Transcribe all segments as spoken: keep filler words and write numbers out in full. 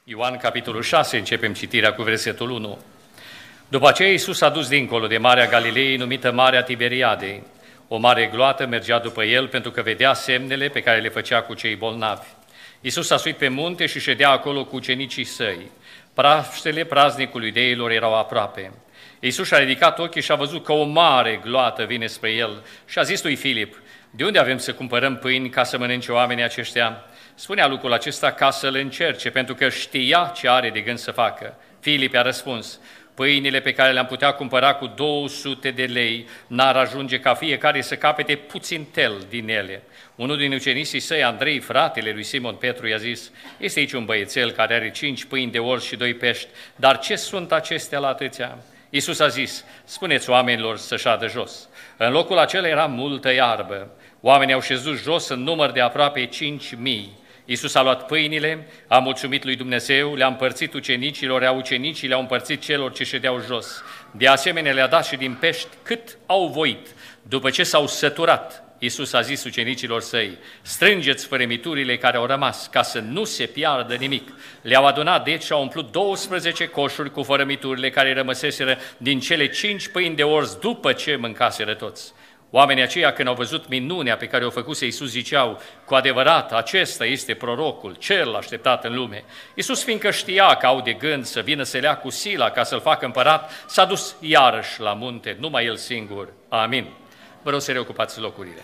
Ioan, capitolul șase, începem citirea cu versetul unu. După aceea Iisus a dus dincolo de Marea Galilei, numită Marea Tiberiadei. O mare gloată mergea după el, pentru că vedea semnele pe care le făcea cu cei bolnavi. Iisus a suit pe munte și ședea acolo cu ucenicii săi. Paștele praznicului deilor erau aproape. Iisus a ridicat ochii și a văzut că o mare gloată vine spre el și a zis lui Filip: de unde avem să cumpărăm pâini ca să mănânce oamenii aceștia? Spunea lucrul acesta ca să-l încerce, pentru că știa ce are de gând să facă. Filip a răspuns: pâinile pe care le-am putea cumpăra cu două sute de lei n-ar ajunge ca fiecare să capete puțin tel din ele. Unul din ucenicii săi, Andrei, fratele lui Simon Petru, i-a zis: este aici un băiețel care are cinci pâini de ors și doi pești, dar ce sunt acestea la atâția? Iisus a zis: spuneți oamenilor să șadă jos. În locul acela era multă iarbă. Oamenii au șezut jos în număr de aproape cinci mii. Iisus a luat pâinile, a mulțumit lui Dumnezeu, le-a împărțit ucenicilor, iar ucenicii le-au împărțit celor ce ședeau jos. De asemenea le-a dat și din pești cât au voit. După ce s-au săturat, Iisus a zis ucenicilor săi: strângeți fărămiturile care au rămas, ca să nu se piardă nimic. Le-au adunat deci și au umplut douăsprezece coșuri cu fărămiturile care rămăseseră din cele cinci pâini de ors după ce mâncaseră toți. Oamenii aceia, când au văzut minunea pe care o făcuse Iisus, ziceau: cu adevărat, acesta este prorocul, cel așteptat în lume. Iisus, fiindcă știa că au de gând să vină să lea cu sila ca să-l facă împărat, s-a dus iarăși la munte, numai el singur. Amin. Vă rog să reocupați locurile.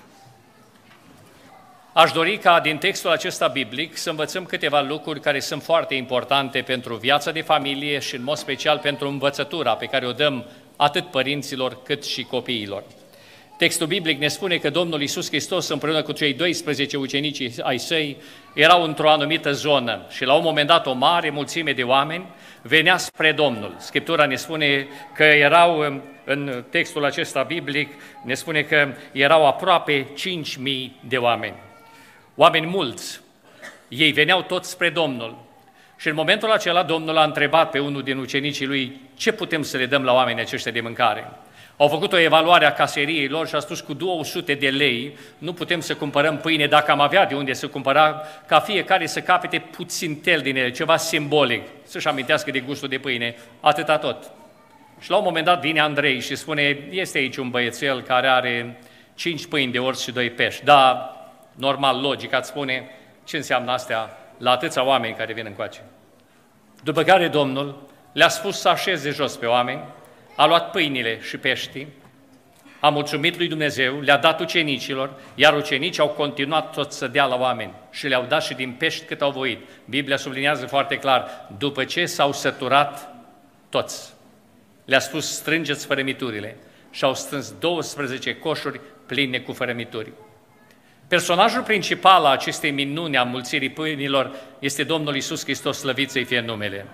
Aș dori ca din textul acesta biblic să învățăm câteva lucruri care sunt foarte importante pentru viața de familie și în mod special pentru învățătura pe care o dăm atât părinților cât și copiilor. Textul biblic ne spune că Domnul Iisus Hristos împreună cu cei doisprezece ucenici ai săi erau într-o anumită zonă și la un moment dat o mare mulțime de oameni venea spre Domnul. Scriptura ne spune că erau, în textul acesta biblic, ne spune că erau aproape cinci mii de oameni. Oameni mulți, ei veneau toți spre Domnul. Și în momentul acela Domnul a întrebat pe unul din ucenicii lui: ce putem să le dăm la oamenii aceștia de mâncare? Au făcut o evaluare a caseriei lor și a spus: cu două sute de lei nu putem să cumpărăm pâine, dacă am avea de unde să cumpăra, ca fiecare să capete puțin tel din ele, ceva simbolic, să-și amintească de gustul de pâine, atâta tot. Și la un moment dat vine Andrei și spune: este aici un băiețel care are cinci pâini de ors și doi pești. Da, normal, logic, ați spune: ce înseamnă astea la atâția oameni care vin încoace? După care Domnul le-a spus să așeze jos pe oameni, a luat pâinile și peștii, a mulțumit lui Dumnezeu, le-a dat ucenicilor, iar ucenicii au continuat tot să dea la oameni și le-au dat și din pești cât au voit. Biblia subliniază foarte clar: după ce s-au săturat toți, le-a spus: strângeți fărămiturile, și au strâns douăsprezece coșuri pline cu fărămituri. Personajul principal a acestei minuni a mulțirii pâinilor este Domnul Iisus Hristos, slăvit să-i fie numele.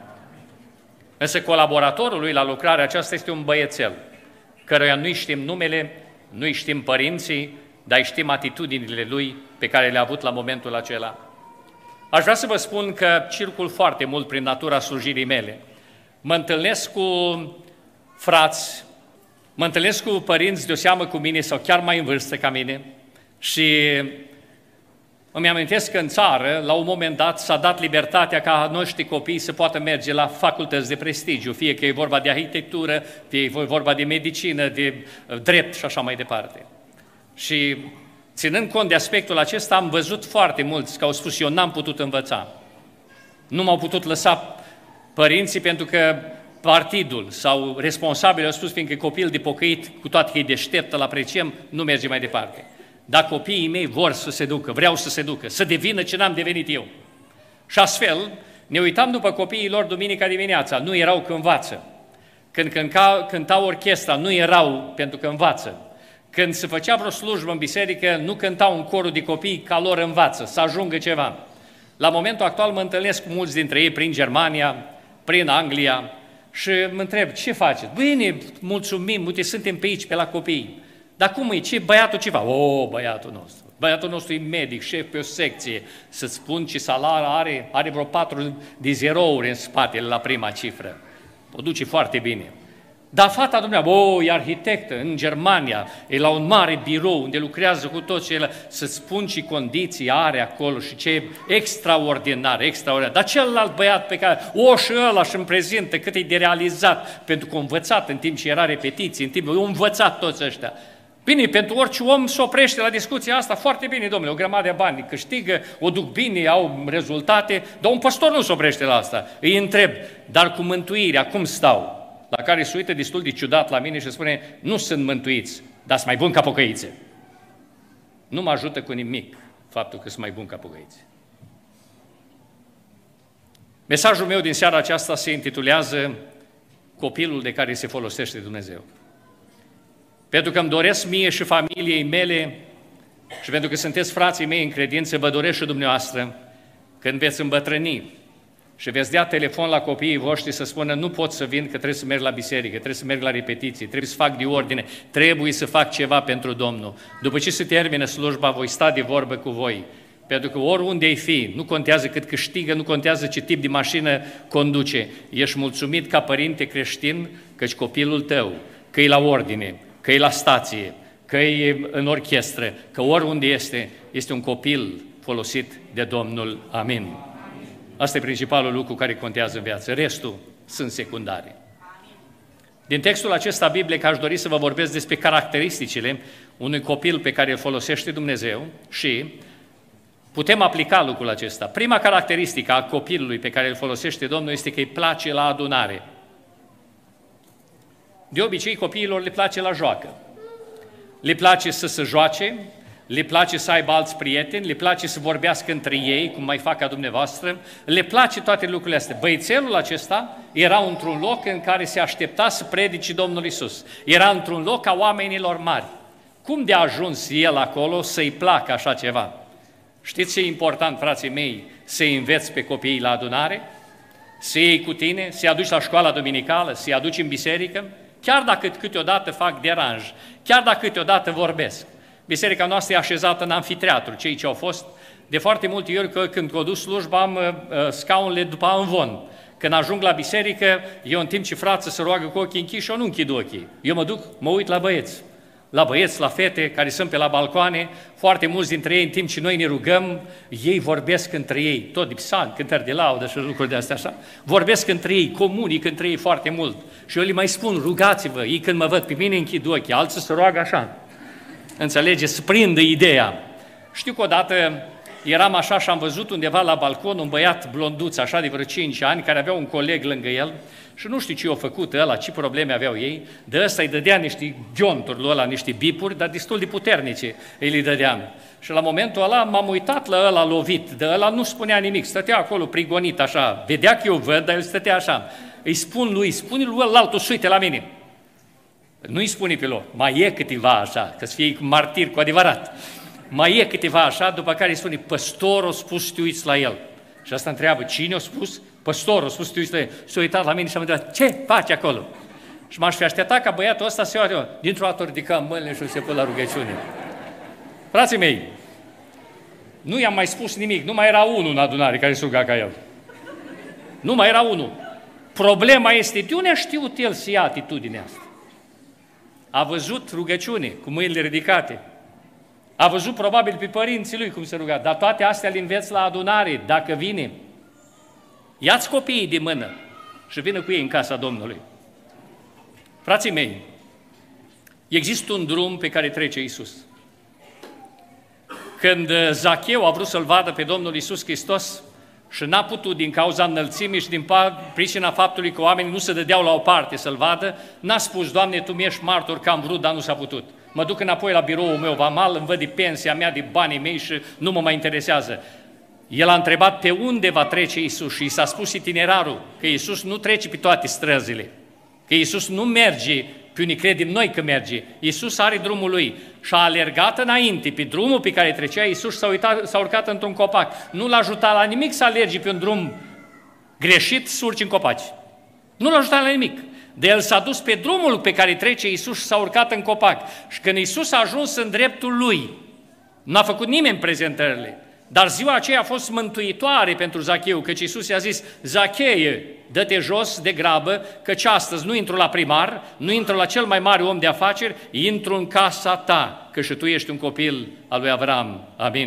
Însă colaboratorul lui la lucrarea aceasta este un băiețel, căruia nu-i știm numele, nu-i știm părinții, dar îi știm atitudinile lui pe care le-a avut la momentul acela. Aș vrea să vă spun că circul foarte mult prin natura slujirii mele. Mă întâlnesc cu frați, mă întâlnesc cu părinți de o seamă cu mine sau chiar mai în vârstă ca mine și îmi amintesc că în țară, la un moment dat, s-a dat libertatea ca noștri copii să poată merge la facultăți de prestigiu, fie că e vorba de arhitectură, fie că e vorba de medicină, de drept și așa mai departe. Și ținând cont de aspectul acesta, am văzut foarte mulți că au spus: eu n-am putut învăța. Nu m-au putut lăsa părinții pentru că partidul sau responsabilii au spus: fiindcă copil de pocăit, cu toate că e deștept, îl apreciem, nu merge mai departe. Dar copiii mei vor să se ducă, vreau să se ducă, să devină ce n-am devenit eu. Și astfel ne uitam după copiii lor duminica dimineața, nu erau că învață. Când cânta, cântau orchestra, nu erau pentru că învață. Când se făcea vreo slujbă în biserică, nu cântau un corul de copii ca lor învață, să ajungă ceva. La momentul actual mă întâlnesc cu mulți dintre ei prin Germania, prin Anglia și mă întreb: ce faceți? Bine, mulțumim, uite, suntem pe aici, pe la copii. Dar cum e? Ce băiatul ceva? O, băiatul nostru. Băiatul nostru e medic, șef pe o secție. Să-ți spun ce salar are, are vreo patru de zerouri în spatele la prima cifră. O duce foarte bine. Dar fata dumneavoastră, o, e arhitectă în Germania, e la un mare birou unde lucrează cu toți ceilalți, să-ți spun și condiții are acolo și ce e extraordinar, extraordinar. Dar celălalt băiat pe care, o, și ăla și-mi prezintă cât e de realizat, pentru că a învățat în timp ce era repetiții, în timp ce au învățat toți ăștia. Bine, pentru orice om se oprește la discuția asta, foarte bine, domnule, o grămadă de bani câștigă, o duc bine, au rezultate, dar un păstor nu se oprește la asta. Îi întreb, dar cu mântuirea, cum stau? La care se uită destul de ciudat la mine și spune, nu sunt mântuiți, dar sunt mai buni ca pocăițe. Nu mă ajută cu nimic faptul că sunt mai buni ca pocăițe. Mesajul meu din seara aceasta se intitulează Copilul de care se folosește Dumnezeu. Pentru că îmi doresc mie și familiei mele și pentru că sunteți frații mei în credință, vă doresc și dumneavoastră, când veți îmbătrâni și veți dea telefon la copiii voștri să spună nu pot să vin că trebuie să merg la biserică, trebuie să merg la repetiții, trebuie să fac de ordine, trebuie să fac ceva pentru Domnul. După ce se termină slujba, voi sta de vorbă cu voi. Pentru că oriunde ai fi, nu contează cât câștigă, nu contează ce tip de mașină conduce. Ești mulțumit ca părinte creștin căci copilul tău, că e la ordine, că e la stație, că e în orchestră, că oriunde este, este un copil folosit de Domnul. Amin. Asta e principalul lucru care contează în viață. Restul sunt secundare. Din textul acesta biblic aș dori să vă vorbesc despre caracteristicile unui copil pe care îl folosește Dumnezeu și putem aplica lucrul acesta. Prima caracteristică a copilului pe care îl folosește Domnul este că îi place la adunare. De obicei, copiilor le place la joacă. Le place să se joace, le place să aibă alți prieteni, le place să vorbească între ei, cum mai fac ca dumneavoastră, le place toate lucrurile astea. Băiețelul acesta era într-un loc în care se aștepta să predice Domnul Iisus. Era într-un loc a oamenilor mari. Cum de a ajuns el acolo să-i placă așa ceva? Știți ce e important, frații mei, să-i înveți pe copiii la adunare? Să iei cu tine, să-i aduci la școala duminicală, să-i aduci în biserică? Chiar dacă câteodată fac deranj, chiar dacă câteodată vorbesc. Biserica noastră e așezată în amfiteatru, cei ce au fost. De foarte multe ori, că când o duc slujba, am uh, scaunele după amvon. Când ajung la biserică, eu în timp ce frații se roagă cu ochii închiși, eu nu închid ochii. Eu mă duc, mă uit la băieți. La băieți, la fete care sunt pe la balcoane, foarte mulți dintre ei, în timp ce noi ne rugăm, ei vorbesc între ei, tot de psalmi, cântări de laudă și lucruri de astea așa, vorbesc între ei, comunic între ei foarte mult. Și eu le mai spun, rugați-vă, ei când mă văd pe mine închid ochii, alții se roagă așa. Înțelegeți? Să prindă ideea. Știu că odată eram așa și am văzut undeva la balcon un băiat blonduț, așa de vreo cinci ani, care avea un coleg lângă el și nu știu ce i-a făcut ăla, ce probleme aveau ei, de ăsta îi dădea niște gionturi lui ăla, niște bipuri, dar destul de puternice îi le dădeam. Și la momentul ăla m-am uitat la ăla lovit, de ăla nu spunea nimic, stătea acolo prigonit așa, vedea că eu văd, dar el stătea așa. Îi spun lui, spune lui ălaltul, uite la mine. Nu-i spune pe loc, mai e câteva așa, că să fie martir cu adevărat. Mai e câteva așa, după care îi spune, păstorul a spus să te uiți la el. Și asta întreabă, cine a spus? Păstorul a spus să te uiți la el. S-a uitat la mine și am întrebat, ce faci acolo? Și m-aș fi așteptat ca băiatul ăsta să se uite, dintr-o dată ridica mâinile și se pune la rugăciune. Frații mei, nu i-am mai spus nimic, nu mai era unul în adunare care se ruga ca el. Nu mai era unul. Problema este, de unde a știut el să ia atitudinea asta? A văzut rugăciune cu mâinile ridicate. A văzut probabil pe părinții lui cum se ruga. Dar toate astea le înveți la adunare, dacă vine. Ia-ți copiii de mână și vină cu ei în casa Domnului. Frații mei, există un drum pe care trece Iisus. Când Zacheu a vrut să-L vadă pe Domnul Iisus Hristos și n-a putut din cauza înălțimii și din pricina faptului că oamenii nu se dădeau la o parte să-L vadă, n-a spus, Doamne, Tu mi-ești martor că am vrut, dar nu s-a putut. Mă duc înapoi la biroul meu vamal, îmi văd de pensia mea, de banii mei și nu mă mai interesează. El a întrebat pe unde va trece Iisus și i s-a spus itinerarul, că Iisus nu trece pe toate străzile, că Iisus nu merge pe unii credem noi că merge. Iisus are drumul Lui și a alergat înainte pe drumul pe care trecea Iisus, s-a, uitat, s-a urcat într-un copac. Nu l-a ajutat la nimic să alergi pe un drum greșit, să urci în copaci. Nu l-a ajutat la nimic. De el s-a dus pe drumul pe care trece Iisus și s-a urcat în copac. Și când Iisus a ajuns în dreptul Lui, n-a făcut nimeni prezentările. Dar ziua aceea a fost mântuitoare pentru Zacheu, căci Iisus i-a zis, Zacheie, dă-te jos de grabă, căci astăzi nu intru la primar, nu intru la cel mai mare om de afaceri, intru în casa ta, că și tu ești un copil al lui Avram. Amin.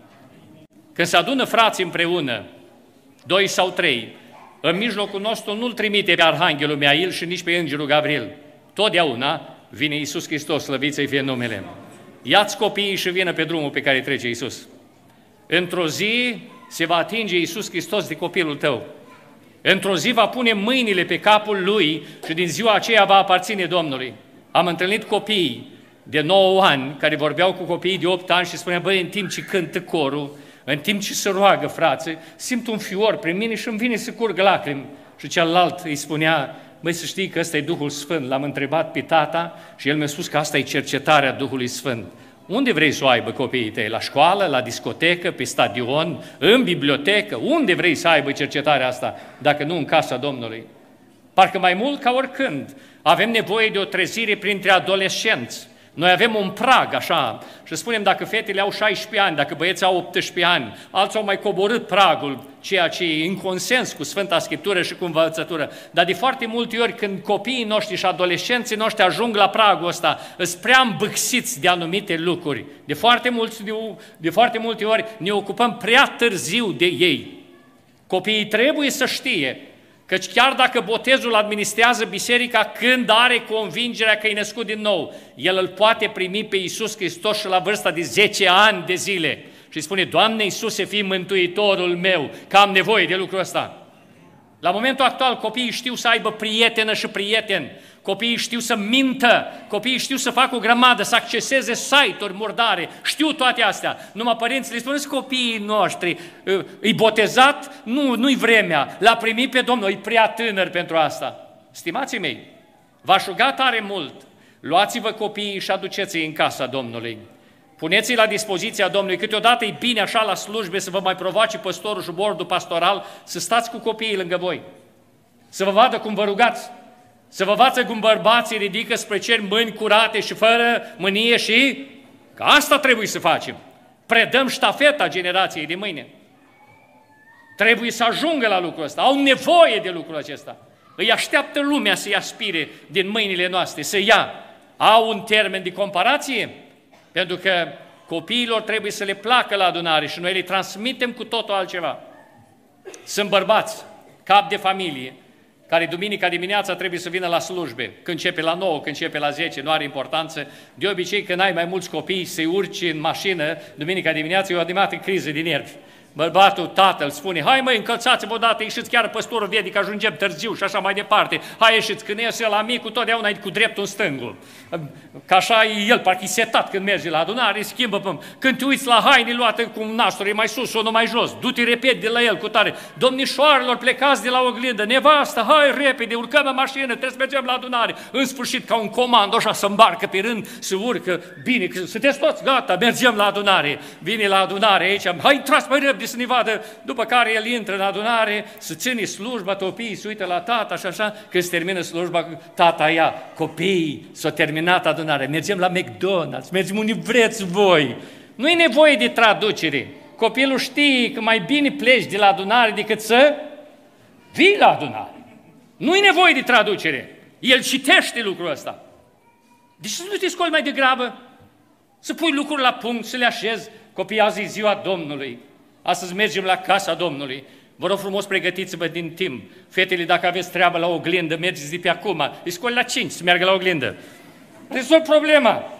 Când se adună frații împreună, doi sau trei, în mijlocul nostru nu-L trimite pe Arhanghelul Miail și nici pe Îngerul Gabriel. Totdeauna vine Iisus Hristos, slăvit să-i fie numele. Ia-ți copiii și vină pe drumul pe care trece Iisus. Într-o zi se va atinge Iisus Hristos de copilul tău. Într-o zi va pune mâinile pe capul lui și din ziua aceea va aparține Domnului. Am întâlnit copii de nouă ani care vorbeau cu copiii de opt ani și spuneau, băi, în timp ce cântă corul, în timp ce se roagă, frate, simt un fior prin mine și îmi vine să curgă lacrimi. Și celălalt îi spunea, băi, să știi că ăsta e Duhul Sfânt. L-am întrebat pe tata și el mi-a spus că asta e cercetarea Duhului Sfânt. Unde vrei să o aibă copiii tăi? La școală, la discotecă, pe stadion, în bibliotecă? Unde vrei să aibă cercetarea asta, dacă nu în casa Domnului? Parcă mai mult ca oricând avem nevoie de o trezire printre adolescenți. Noi avem un prag, așa, și spunem dacă fetele au șaisprezece ani, dacă băieții au optsprezece ani, alții au mai coborât pragul, ceea ce e în consens cu Sfânta Scriptură și cu învățătură. Dar de foarte multe ori când copiii noștri și adolescenții noștri ajung la pragul ăsta, îs prea îmbâxiți de anumite lucruri. De foarte, mulți, de, de foarte multe ori ne ocupăm prea târziu de ei. Copiii trebuie să știe căci chiar dacă botezul administrează biserica, când are convingerea că e născut din nou, el îl poate primi pe Iisus Hristos și la vârsta de zece ani de zile. Și spune, Doamne Iisuse, fii mântuitorul meu, că am nevoie de lucrul ăsta. La momentul actual, copiii știu să aibă prietenă și prieten, copiii știu să mintă, copiii știu să facă o grămadă, să acceseze site-uri murdare, știu toate astea. Numai părinții le spuneți copiii noștri, îi botezat, nu, nu-i vremea, l-a primit pe Domnul, e prea tânăr pentru asta. Stimații mei, v-aș ruga tare mult, luați-vă copiii și aduceți-i în casa Domnului. Puneți-i la dispoziția Domnului, câteodată e bine așa la slujbe să vă mai provoace păstorul și bordul pastoral să stați cu copiii lângă voi, să vă vadă cum vă rugați, să vă vadă cum bărbații ridică spre cer mâini curate și fără mânie și că asta trebuie să facem. Predăm ștafeta generației de mâine. Trebuie să ajungă la lucrul ăsta, au nevoie de lucrul acesta. Îi așteaptă lumea să-i aspire din mâinile noastre, să ia. Au un termen de comparație? Pentru că copiilor trebuie să le placă la adunare și noi le transmitem cu totul altceva. Sunt bărbați, cap de familie, care duminica dimineața trebuie să vină la slujbe. Când începe la nouă, când începe la zece, nu are importanță. De obicei, când ai mai mulți copii, să-i urci în mașină, duminica dimineața, e o adevărată criză de nervi. Bărbatul, tatăl, spune, hai măi, încălțați-vă odată, ieșiți, chiar păstorul vede că ajungem târziu și așa mai departe. Hai ieșiți, când iese la micul, totdeauna e cu dreptul în stângul. Că așa e el, parcă e setat când merge la adunare, schimbă până. Când te uiți la haine luate cu nasul, e mai sus, unul mai jos, du-te repede de la el cu tare. Domnișoarelor, plecați de la oglindă, nevastă, hai repede, urcăm în mașină, trebuie să mergem la adunare. În sfârșit, ca un comando, așa, să îmbarcă pe rând, să urcă, bine, sunteți toți, gata, mergem la adunare. Vine la adunare aici, hai, intrați mai repede să ne vadă, după care el intră în adunare, să ține slujba, copiii se uită la tata și așa, când se termină slujba, tata ia, copiii, s-a terminat adunarea, mergem la McDonald's, mergem unde vreți voi. Nu e nevoie de traducere. Copilul știe că mai bine pleci de la adunare decât să vii la adunare. Nu e nevoie de traducere. El citește lucrul ăsta. Deci să nu te scoli mai degrabă, să pui lucruri la punct, să le așezi. Copiii, azi e ziua Domnului. Astăzi mergem la casa Domnului. Vă rog frumos, pregătiți-vă din timp. Fetele, dacă aveți treabă la oglindă, mergeți de pe acum. Îi scoli la cinci să meargă la oglindă. Rezolv problema.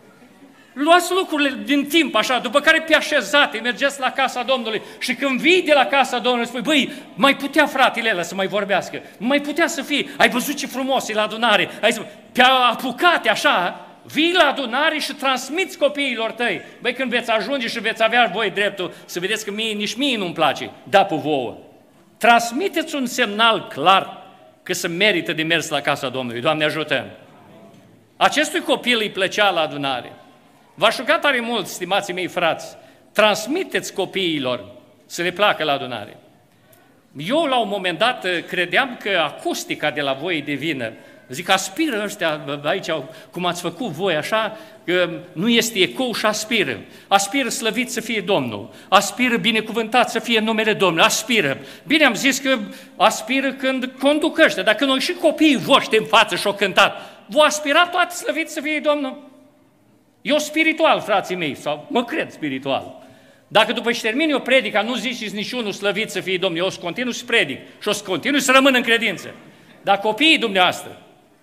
Luați lucrurile din timp, așa, după care pe așezate, mergeți la casa Domnului și când vii de la casa Domnului, spui, băi, mai putea fratele ăla să mai vorbească, mai putea să fie, ai văzut ce frumos e la adunare, ai zis, pe apucate, așa, vii la adunare și transmiți copiilor tăi. Băi, când veți ajunge și veți avea voi dreptul să vedeți că mie, nici mie nu-mi place, da pe vouă. Transmiteți un semnal clar că se merită de mers la casa Domnului. Doamne ajută! Acestui copil îi plăcea la adunare. V-aș ruga tare mult, stimații mei frați, transmiteți copiilor să le placă la adunare. Eu, la un moment dat, credeam că acustica de la voi e de vină. Zic, aspiră ăștia aici, cum ați făcut voi așa, că nu este ecou și aspiră. Aspiră slăvit să fie Domnul, aspiră binecuvântat să fie numele Domnului, aspiră. Bine, am zis că aspiră când conduc ăștia, dacă noi și copiii voștri în față și-au cântat, vă aspira toate slăvit să fie Domnul? Eu spiritual, frații mei, sau mă cred spiritual. Dacă după ce termin eu predica, nu ziceți niciunul slăvit să fie Domnul, eu o să continui să predic și o să continui să rămân în credință. Dar copiii dumneavoastră,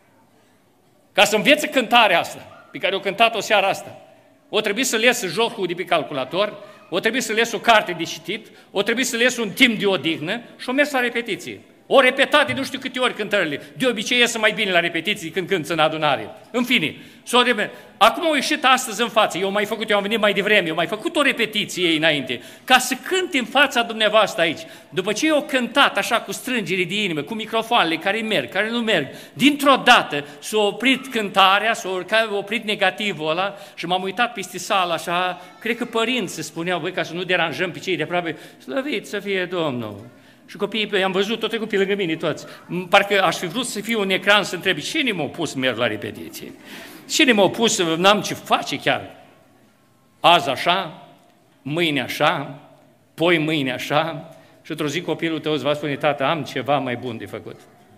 ca să învețe cântarea asta, pe care o cântat-o seara asta, o trebuie să lese jocul de pe calculator, o trebuie să lese o carte de citit, o trebuie să lese un timp de odihnă și o mers la repetiție. O repetat de nu știu câte ori cântările. De obicei iesă mai bine la repetiții când cânți în adunare. În fine, s-o repet. Acum au ieșit astăzi în față. Eu am mai făcut, eu am venit mai devreme, eu am mai făcut o repetiție ei înainte, ca să cânte în fața dumneavoastră aici. După ce eu cântat așa cu strângere de inimă, cu microfoanele care merg, care nu merg, dintr-o dată s-a oprit cântarea, s-a oprit negativul ăla și m-am uitat peste sală așa, cred că părinții spuneau, băi, ca să nu deranjăm pe cei de aproape, slăvit să fie Domnul. Și copiii, i-am văzut, tot trecut pe lângă mine toți. Parcă aș fi vrut să fiu un ecran să întreb, cine m-a pus merg la repetiție? Cine m-a pus, n-am ce face chiar? Azi așa, mâine așa, poi mâine așa, și într-o zi copilul tău îți va spune, tată, am ceva mai bun de făcut.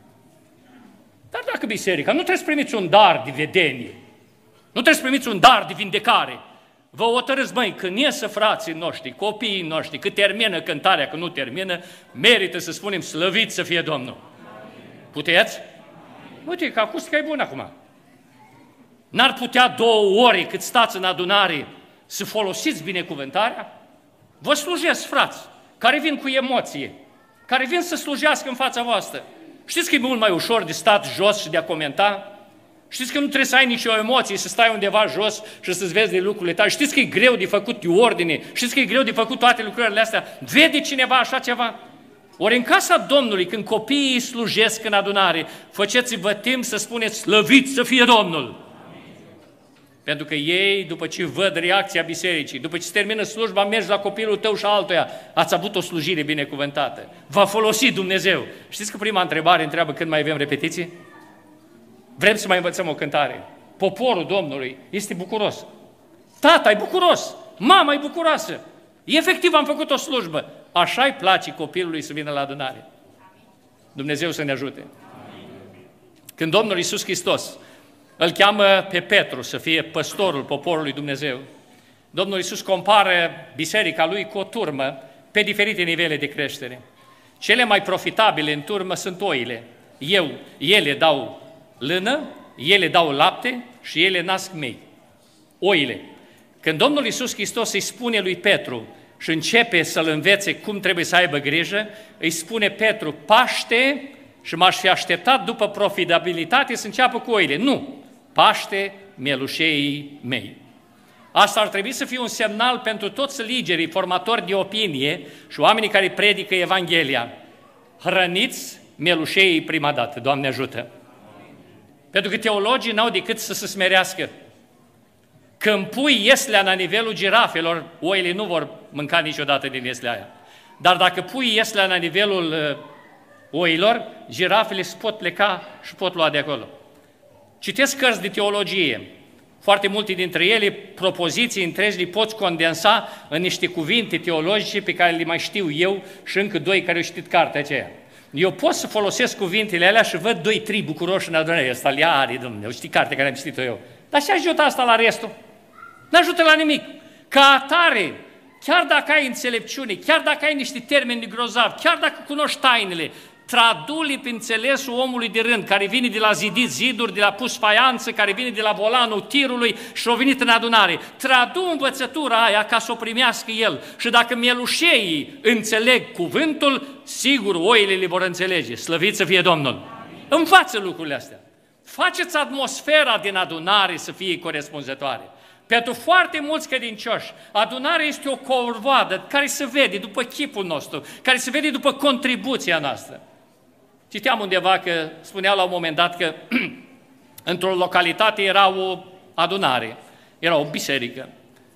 Dar dacă biserica, nu trebuie să primiți un dar de vedenie, nu trebuie să primiți un dar de vindecare. Vă hotărâți, măi, când iesă frații noștri, copiii noștri, că termină cântarea, că nu termină, merită să spunem slăvit să fie Domnul. Puteți? Uite, că acustica e bună acum. N-ar putea două ore cât stați în adunare să folosiți binecuvântarea? Vă slujesc, frați, care vin cu emoție, care vin să slujească în fața voastră. Știți că e mult mai ușor de stat jos și de a comenta? Știți că nu trebuie să ai nicio emoție, să stai undeva jos și să-ți vezi de lucrurile tale. Știți că e greu de făcut de ordine, știți că e greu de făcut toate lucrurile astea. Vede cineva așa ceva? Ori în casa Domnului, când copiii slujesc în adunare, faceți-vă timp să spuneți, slăvit să fie Domnul. Pentru că ei, după ce văd reacția bisericii, după ce se termină slujba, mergi la copilul tău și altuia, ați avut o slujire binecuvântată. V-a folosit Dumnezeu. Știți că prima întrebare întreabă când mai avem repetiții? Vrem să mai învățăm o cântare. Poporul Domnului este bucuros. Tata e bucuros, mama e bucuroasă. Efectiv am făcut o slujbă. Așa-i place copilului să vină la adunare. Dumnezeu să ne ajute. Când Domnul Iisus Hristos îl cheamă pe Petru să fie păstorul poporului Dumnezeu, Domnul Iisus compară biserica lui cu o turmă pe diferite nivele de creștere. Cele mai profitabile în turmă sunt oile. Eu, ele dau lână, ele dau lapte și ele nasc mei. Oile. Când Domnul Iisus Hristos îi spune lui Petru și începe să-l învețe cum trebuie să aibă grijă, îi spune Petru, paște, și m-aș fi așteptat după profitabilitate să înceapă cu oile. Nu! Paște mielușeii mei. Asta ar trebui să fie un semnal pentru toți liderii, formatori de opinie și oamenii care predică Evanghelia. Hrăniți mielușeii prima dată, Doamne ajută! Pentru că teologii n-au decât să se smerească. Când pui ieslea la nivelul girafelor, oile nu vor mânca niciodată din ieslea aia. Dar dacă pui ieslea la nivelul uh, oilor, girafele se pot pleca și pot lua de acolo. Citesc cărți de teologie. Foarte multe dintre ele, propoziții întregi, le poți condensa în niște cuvinte teologice pe care le mai știu eu și încă doi care au citit cartea aceea. Eu pot să folosesc cuvintele alea și văd doi, trei bucuroși în adunare. Ăsta le are, Dumnezeu, știi cartea care am citit-o eu. Dar ce ajută asta la restul? N-ajută la nimic. Ca atare, chiar dacă ai înțelepciune, chiar dacă ai niște termeni grozavi, chiar dacă cunoști tainele, tradu-le pe înțelesul omului de rând, care vine de la zidit ziduri, de la pus faianță, care vine de la volanul tirului și a venit în adunare. Tradu învățătura aia ca să o primească el. Și dacă mielușeii înțeleg cuvântul, sigur oile le vor înțelege. Slăvit să fie Domnul! Învață lucrurile astea. Faceți atmosfera din adunare să fie corespunzătoare. Pentru foarte mulți credincioși, adunarea este o corvoadă care se vede după chipul nostru, care se vede după contribuția noastră. Citeam undeva că spunea la un moment dat că într-o localitate era o adunare, era o biserică.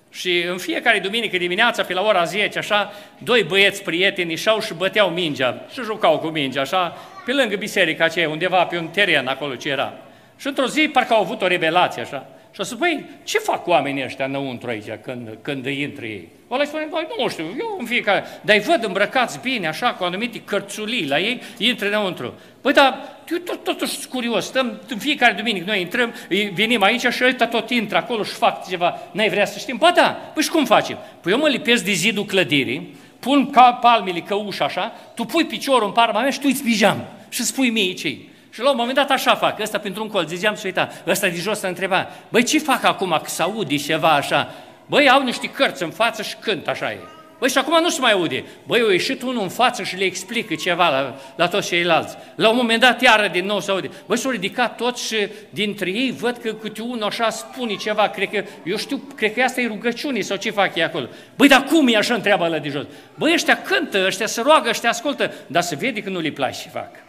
Și în fiecare duminică dimineața, pe la ora zece, așa, doi băieți prieteni ieșeau și băteau mingea și jucau cu mingea, așa, pe lângă biserica aceea, undeva pe un teren acolo ce era. Și într-o zi parcă au avut o revelație, așa. Și a spus, băi, ce fac oamenii ăștia înăuntru aici când, când intră ei? Ăla îi spune, băi, nu știu, eu în fiecare, dar îi văd îmbrăcați bine, așa, cu anumite cărțulii la ei, intră înăuntru. Băi, dar eu tot, totuși sunt curios, stăm în fiecare duminică, noi intrăm, venim aici și ăștia tot intră acolo și fac ceva, n-ai vrea să știm? Ba da, păi și cum facem? Păi eu mă lipesc de zidul clădirii, pun ca palmele că ușa așa, tu pui piciorul în parma mea și tu îți pijam și spui mie ce-i. Și la un moment dat așa fac, ăsta pentru un colț, ziceam să uita, ăsta de jos să întreba, băi, ce fac acum că se aude ceva așa? Băi, au niște cărți în față și cânt, așa e. Băi, și acum nu se mai aude. Băi, a ieșit unul în față și le explică ceva la, la toți ceilalți. La un moment dat, iară din nou se aude. Băi, s-au ridicat toți și dintre ei văd că câte unul așa spune ceva, cred că, eu știu, cred că asta e rugăciunii sau ce fac ei acolo. Băi, dar cum e așa, întreabă ăla de jos? Băi, ăștia cântă, ăștia se roagă, ăștia ascultă, dar se vede că nu le place ce fac.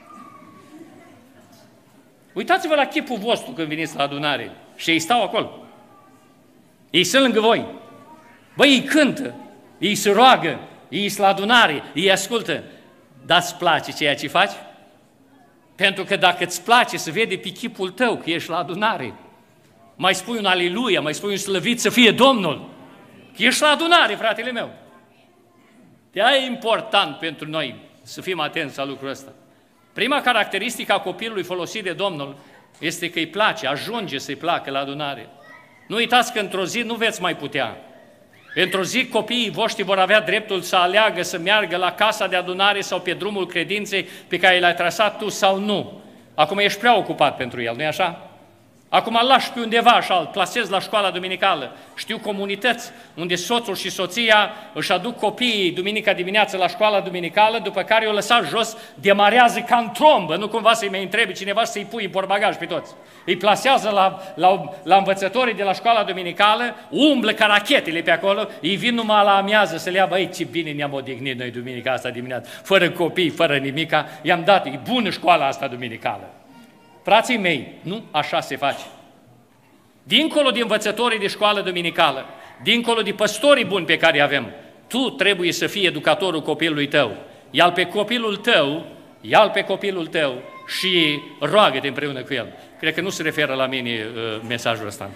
Uitați-vă la chipul vostru când veniți la adunare și ei stau acolo. Ei sunt lângă voi. Băi, ei cântă, ei se roagă, ei sunt la adunare, ei ascultă. Dar îți place ceea ce faci? Pentru că dacă îți place, se vede pe chipul tău că ești la adunare. Mai spui un aleluia, mai spui un slăvit să fie Domnul. Că ești la adunare, fratele meu. De-aia e important pentru noi să fim atenți la lucrul ăsta. Prima caracteristică a copilului folosit de Domnul este că îi place, ajunge să-i placă la adunare. Nu uitați că într-o zi nu veți mai putea. Într-o zi copiii voștri vor avea dreptul să aleagă să meargă la casa de adunare sau pe drumul credinței pe care l-ai trasat tu sau nu. Acum ești prea ocupat pentru el, nu-i așa? Acum îl lași pe undeva așa, îl plasezi la școala duminicală. Știu comunități unde soțul și soția își aduc copiii duminica dimineață la școala duminicală, după care o lăsat jos, demarează ca în trombă, nu cumva să-i mai întrebi cineva să-i pui în portbagaj pe toți. Îi plasează la, la, la învățătorii de la școala duminicală, umblă ca rachetele pe acolo, îi vin numai la amiază să le ia, băi, ce bine ne-am odihnit noi duminica asta dimineață, fără copii, fără nimica, i-am dat, e bună școala asta duminicală. Frații mei, nu așa se face. Dincolo de învățătorii de școală duminicală, dincolo de păstorii buni pe care îi avem, tu trebuie să fii educatorul copilului tău. Ia-l pe copilul tău, ia-l pe copilul tău și roagă-te împreună cu el. Cred că nu se referă la mine uh, mesajul ăsta.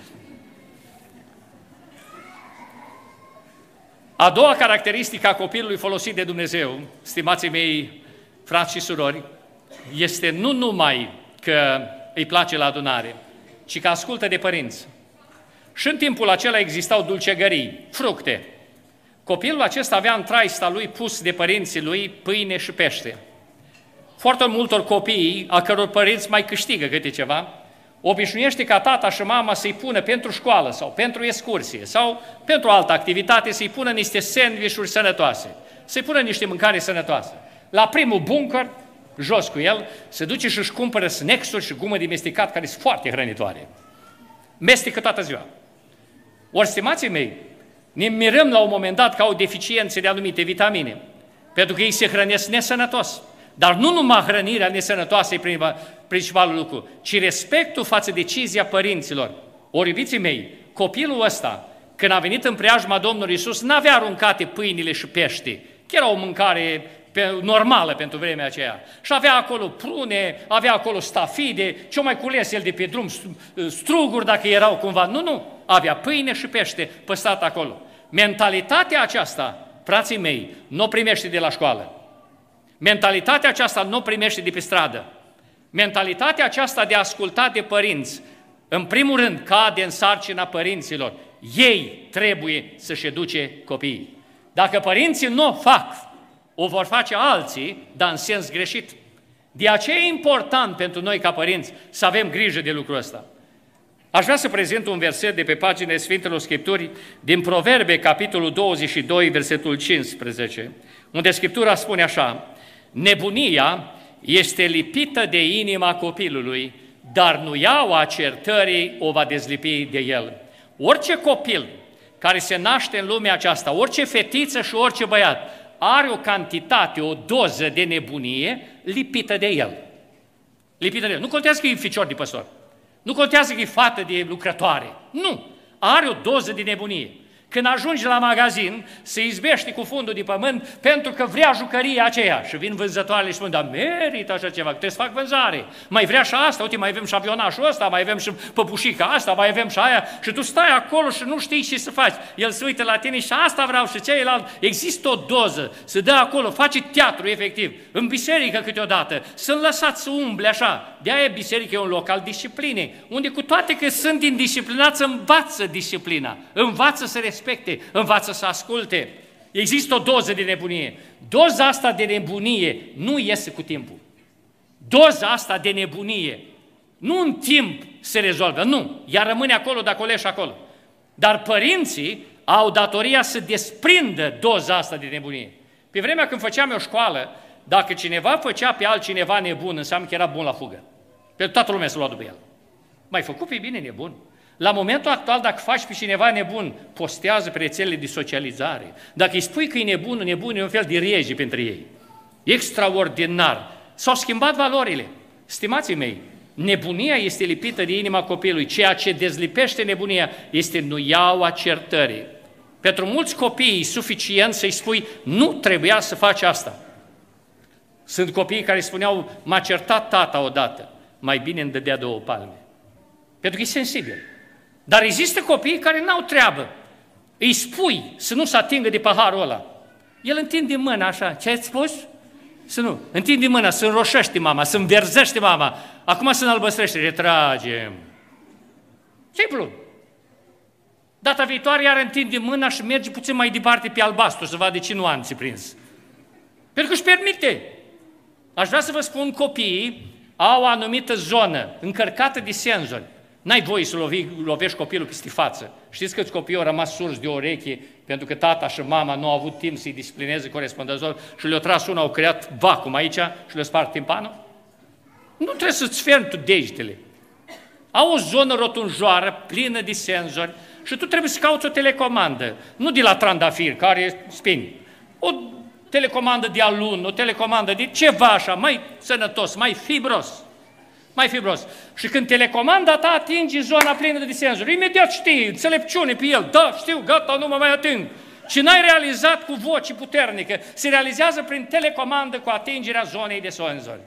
A doua caracteristică a copilului folosit de Dumnezeu, stimații mei frați și surori, este nu numai că îi place la adunare, ci că ascultă de părinți. Și în timpul acela existau dulcegării, fructe. Copilul acesta avea în traista lui pus de părinții lui pâine și pește. Foarte multor copii, a căror părinți mai câștigă câte ceva, obișnuiește ca tata și mama să-i pună pentru școală sau pentru excursie sau pentru altă activitate să-i pună niște sandvișuri sănătoase, să-i pună niște mâncare sănătoasă. La primul bunker, jos cu el, se duce și își cumpără snacks-uri și gumă de mestecat care sunt foarte hrănitoare. Mestecă toată ziua. Ori, stimații mei, ne mirăm la un moment dat că au deficiențe de anumite vitamine, pentru că ei se hrănesc nesănătos. Dar nu numai hrănirea nesănătoasă e principalul lucru, ci respectul față de decizia părinților. Ori, iubiții mei, copilul ăsta, când a venit în preajma Domnului Iisus, n-avea aruncate pâinile și pește, că era o mâncare normală pentru vremea aceea. Și avea acolo prune, avea acolo stafide, ce-o mai cules el de pe drum, struguri dacă erau cumva. Nu, nu, avea pâine și pește păstrat acolo. Mentalitatea aceasta, frații mei, nu o primește de la școală. Mentalitatea aceasta nu o primește de pe stradă. Mentalitatea aceasta de a asculta de părinți, în primul rând, cade în sarcina părinților. Ei trebuie să-și educe copiii. Dacă părinții nu o fac, o vor face alții, dar în sens greșit. De aceea e important pentru noi ca părinți să avem grijă de lucrul ăsta. Aș vrea să prezint un verset de pe paginile Sfintelor Scripturii din Proverbe, capitolul douăzeci și doi, versetul cincisprezece, unde Scriptura spune așa: nebunia este lipită de inima copilului, dar nuiaua certării o va dezlipi de el. Orice copil care se naște în lumea aceasta, orice fetiță și orice băiat, are o cantitate, o doză de nebunie lipită de el. Lipită de el. Nu contează că e ficior de păstor. Nu contează că e fată de lucrătoare. Nu. Are o doză de nebunie. Când ajungi la magazin, se izbește cu fundul de pământ pentru că vrea jucăria aceea. Și vin vânzătoarele și spun, dar merită așa ceva, că trebuie să fac vânzare. Mai vrea și asta, uite, mai avem și avionașul ăsta, mai avem și păpușica asta, mai avem și aia. Și tu stai acolo și nu știi ce să faci. El se uită la tine și asta vreau și celălalt. Există o doză, se dă acolo, face teatru efectiv. În biserică câteodată, sunt lăsați să umble așa. De-aia biserica e un loc al disciplinei, unde cu toate că sunt indisciplinați, învață disciplina, învață să respecte, învață să asculte. Există o doză de nebunie. Doza asta de nebunie nu iese cu timpul. Doza asta de nebunie nu în timp se rezolvă, nu. Ea rămâne acolo dacă o leși acolo. Dar părinții au datoria să desprindă doza asta de nebunie. Pe vremea când făceam eu școală, dacă cineva făcea pe altcineva nebun, înseamnă că era bun la fugă. Pentru toată lumea se lua după el. M-ai făcut pe bine nebun. La momentul actual, dacă faci pe cineva nebun, postează pe rețelele de socializare. Dacă îi spui că e nebun, nebun e un fel de rege pentru ei. Extraordinar. S-au schimbat valorile. Stimații mei, nebunia este lipită de inima copilului. Ceea ce dezlipește nebunia este nuiaua certării. Pentru mulți copii e suficient să-i spui, nu trebuia să faci asta. Sunt copii care spuneau, m-a certat tata odată, mai bine îmi dădea două palme. Pentru că e sensibil. Dar există copii care n-au treabă. Îi spui să nu se atingă de paharul ăla. El întinde mâna așa. Ce ai spus? Să nu. Întinde mâna, să înroșește mama, să înverzește mama. Acum să înalbăstrește. Retragem. Ce-i plun? Data viitoare iar întinde mâna și merge puțin mai departe pe albastru să vadă ce nuanțe prins. Pentru că își permite. Aș vrea să vă spun, copiii au o anumită zonă încărcată de senzori. N-ai voie să lovi, lovești copilul peste față. Știți câți copii au rămas surzi de o ureche pentru că tata și mama nu au avut timp să-i disciplineze corespunzător și le-au tras una, au creat vacuum aici și le-au spart timpanul? Nu trebuie să-ți fermi tu degetele. Au o zonă rotunjoară, plină de senzori și tu trebuie să cauți o telecomandă. Nu de la trandafir, care spini. O telecomandă de alun, o telecomandă de ceva așa, mai sănătos, mai fibros. Mai fibros. Și când telecomanda ta atinge zona plină de senzori, imediat știi, înțelepciune pe el, da, știu, gata, nu mă mai ating. Și n-ai realizat cu voce puternică, se realizează prin telecomandă cu atingerea zonei de senzori.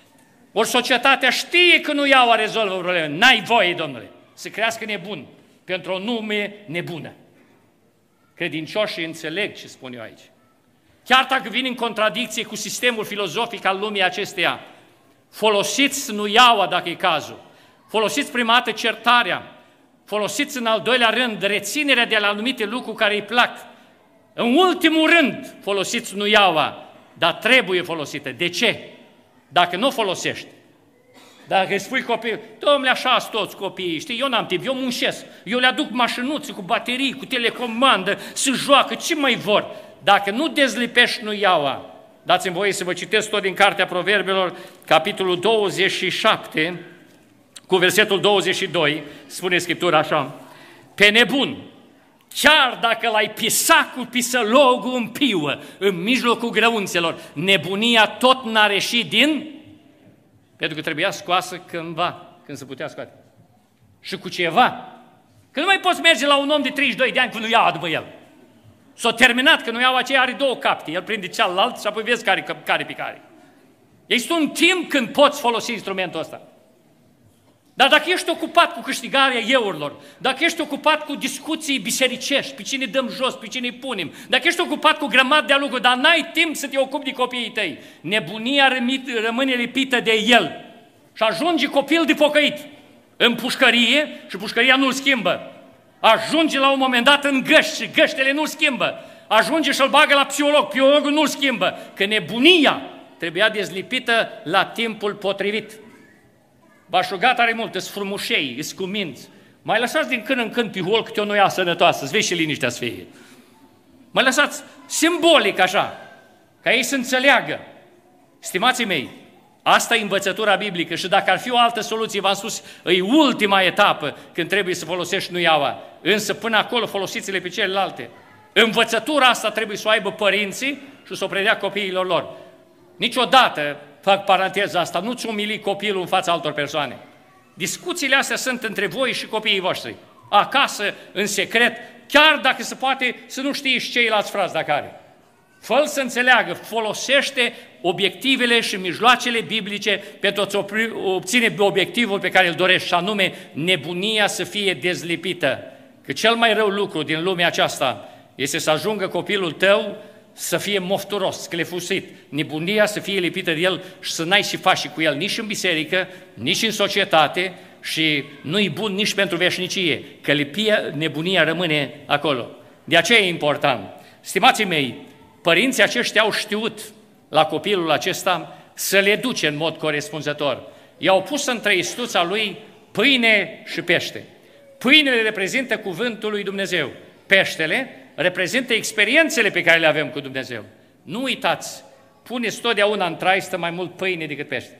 Ori societatea știe că nu iau a rezolvă probleme. N-ai voie, domnule, să crească nebun pentru o nume nebună. Credincioșii înțeleg ce spun eu aici. Chiar dacă vin în contradicție cu sistemul filozofic al lumii acesteia, folosiți nuiaua dacă e cazul, folosiți prima dată certarea, folosiți în al doilea rând reținerea de la anumite lucruri care îi plac. În ultimul rând folosiți nuiaua, dar trebuie folosită. De ce? Dacă nu o folosești, dacă îi spui copii, domnule, așa sunt toți copiii, știi, eu n-am timp, eu muncesc, eu le aduc mașinuțe cu baterii, cu telecomandă, să joacă, ce mai vor? Dacă nu dezlipești nuiaua, dați-mi voie să vă citesc tot din Cartea Proverbelor, capitolul douăzeci și șapte, cu versetul douăzeci și doi, spune Scriptura așa, pe nebun, chiar dacă l-ai pisa cu pisălogul în piuă, în mijlocul grăunțelor, nebunia tot n-a reșit din... Pentru că trebuia scoasă cândva, când se putea scoate. Și cu ceva. Că nu mai poți merge la un om de treizeci și doi de ani cu nu ia după el. S-a terminat, că nu iau aceea are două capte, el prinde cealaltă și apoi vezi care, care pe care. Este un timp când poți folosi instrumentul ăsta. Dar dacă ești ocupat cu câștigarea eurilor, dacă ești ocupat cu discuții bisericești, pe cine dăm jos, pe cine îi punem, dacă ești ocupat cu grămadă de lucruri, dar n-ai timp să te ocupi de copiii tăi, nebunia rămâne lipită de el și ajunge copil de pocăit în pușcărie și pușcăria nu-l schimbă. Ajunge la un moment dat în găști și găștele nu-l schimbă. Ajunge și-l bagă la psiholog, psihologul nu-l schimbă. Că nebunia trebuia dezlipită la timpul potrivit. V-aș ruga tare mult, îți frumușei, îți cuminți. Mai lăsați din când în când pe hol câte o noia sănătoasă, îți vezi și liniștea să fie. Mai lăsați simbolic așa, ca ei să înțeleagă. Stimații mei, asta e învățătura biblică și dacă ar fi o altă soluție, v-am spus, e ultima etapă când trebuie să folosești nuiaua, însă până acolo folosiți-le pe celelalte. Învățătura asta trebuie să o aibă părinții și să o predea copiilor lor. Niciodată, fac paranteza asta, nu-ți umili copilul în fața altor persoane. Discuțiile astea sunt între voi și copiii voștri. Acasă, în secret, chiar dacă se poate să nu știi și ceilalți frați dacă are. Fă-l să înțeleagă, folosește obiectivele și mijloacele biblice pentru a-ți obține obiectivul pe care îl dorești, și anume nebunia să fie dezlipită. Că cel mai rău lucru din lumea aceasta este să ajungă copilul tău să fie mofturos, sclefusit, nebunia să fie lipită de el și să n-ai și faci cu el nici în biserică, nici în societate și nu-i bun nici pentru veșnicie, că lipia, nebunia rămâne acolo. De aceea e important. Stimații mei, părinții aceștia au știut la copilul acesta să le duce în mod corespunzător. I-au pus în trăistuța lui pâine și pește. Pâinele reprezintă cuvântul lui Dumnezeu. Peștele reprezintă experiențele pe care le avem cu Dumnezeu. Nu uitați, puneți totdeauna în traistă mai mult pâine decât pește.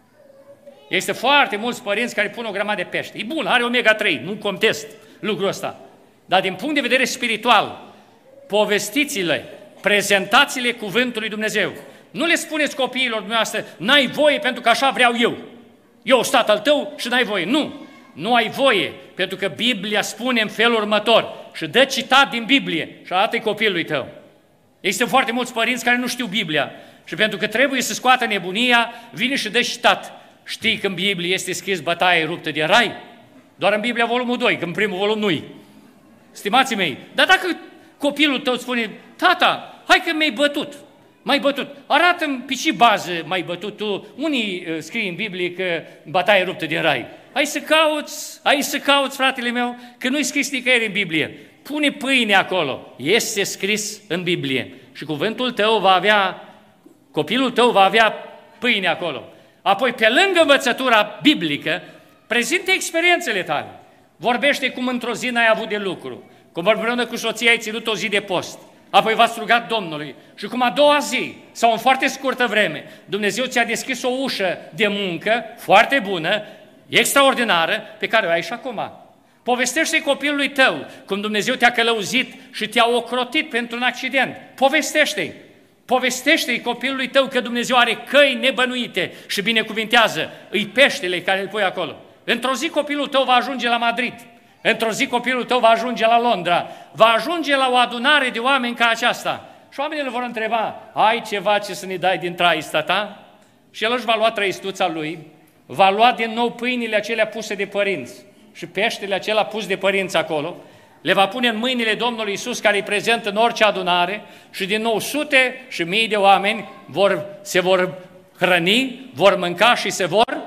Este foarte mulți părinți care pun o grămadă de pește. E bun, are omega trei, nu contest lucrul ăsta. Dar din punct de vedere spiritual, povestiți-le, prezentați-le cuvântul lui Dumnezeu. Nu le spuneți copiilor dumneavoastră, n-ai voie pentru că așa vreau eu. Eu sunt tatăl tău și n-ai voie. Nu, nu ai voie, pentru că Biblia spune în felul următor și dă citat din Biblie și arată-i copilului tău. Există foarte mulți părinți care nu știu Biblia și pentru că trebuie să scoată nebunia, vine și dă citat. Știi că în Biblie este scris bătaie ruptă de rai? Doar în Biblia volumul doi, că în primul volum nu-i. Stimații mei, dar dacă copilul tău spune, tata, hai că mi-ai bătut, m-ai bătut, arată-mi pe ce bază m-ai bătut tu, unii uh, scrie în Biblie că bătaie ruptă din rai. Hai să cauți, hai să cauți, fratele meu, că nu-i scris nicăieri în Biblie. Pune pâine acolo, este scris în Biblie și cuvântul tău va avea, copilul tău va avea pâine acolo. Apoi, pe lângă învățătura biblică, prezintă experiențele tale. Vorbește cum într-o zi n-ai avut de lucru, cum împreună cu soția ai ținut o zi de post, apoi v-ați rugat Domnului și cum a doua zi, sau în foarte scurtă vreme, Dumnezeu ți-a deschis o ușă de muncă foarte bună, extraordinară, pe care o ai și acum. Povestește copilului tău cum Dumnezeu te-a călăuzit și te-a ocrotit pentru un accident. Povestește-i. Povestește-i copilului tău că Dumnezeu are căi nebănuite și binecuvintează. Îi peștele care îl pui acolo. Într-o zi copilul tău va ajunge la Madrid. Într-o zi copilul tău va ajunge la Londra. Va ajunge la o adunare de oameni ca aceasta. Și oamenii îl vor întreba, ai ceva ce să ne dai din traista ta? Și el își va lua trăistuța lui, va lua din nou pâinile acelea puse de părinți și peștele acela pus de părinți acolo, le va pune în mâinile Domnului Iisus, care e prezent în orice adunare, și din nou sute și mii de oameni vor, se vor hrăni, vor mânca și se vor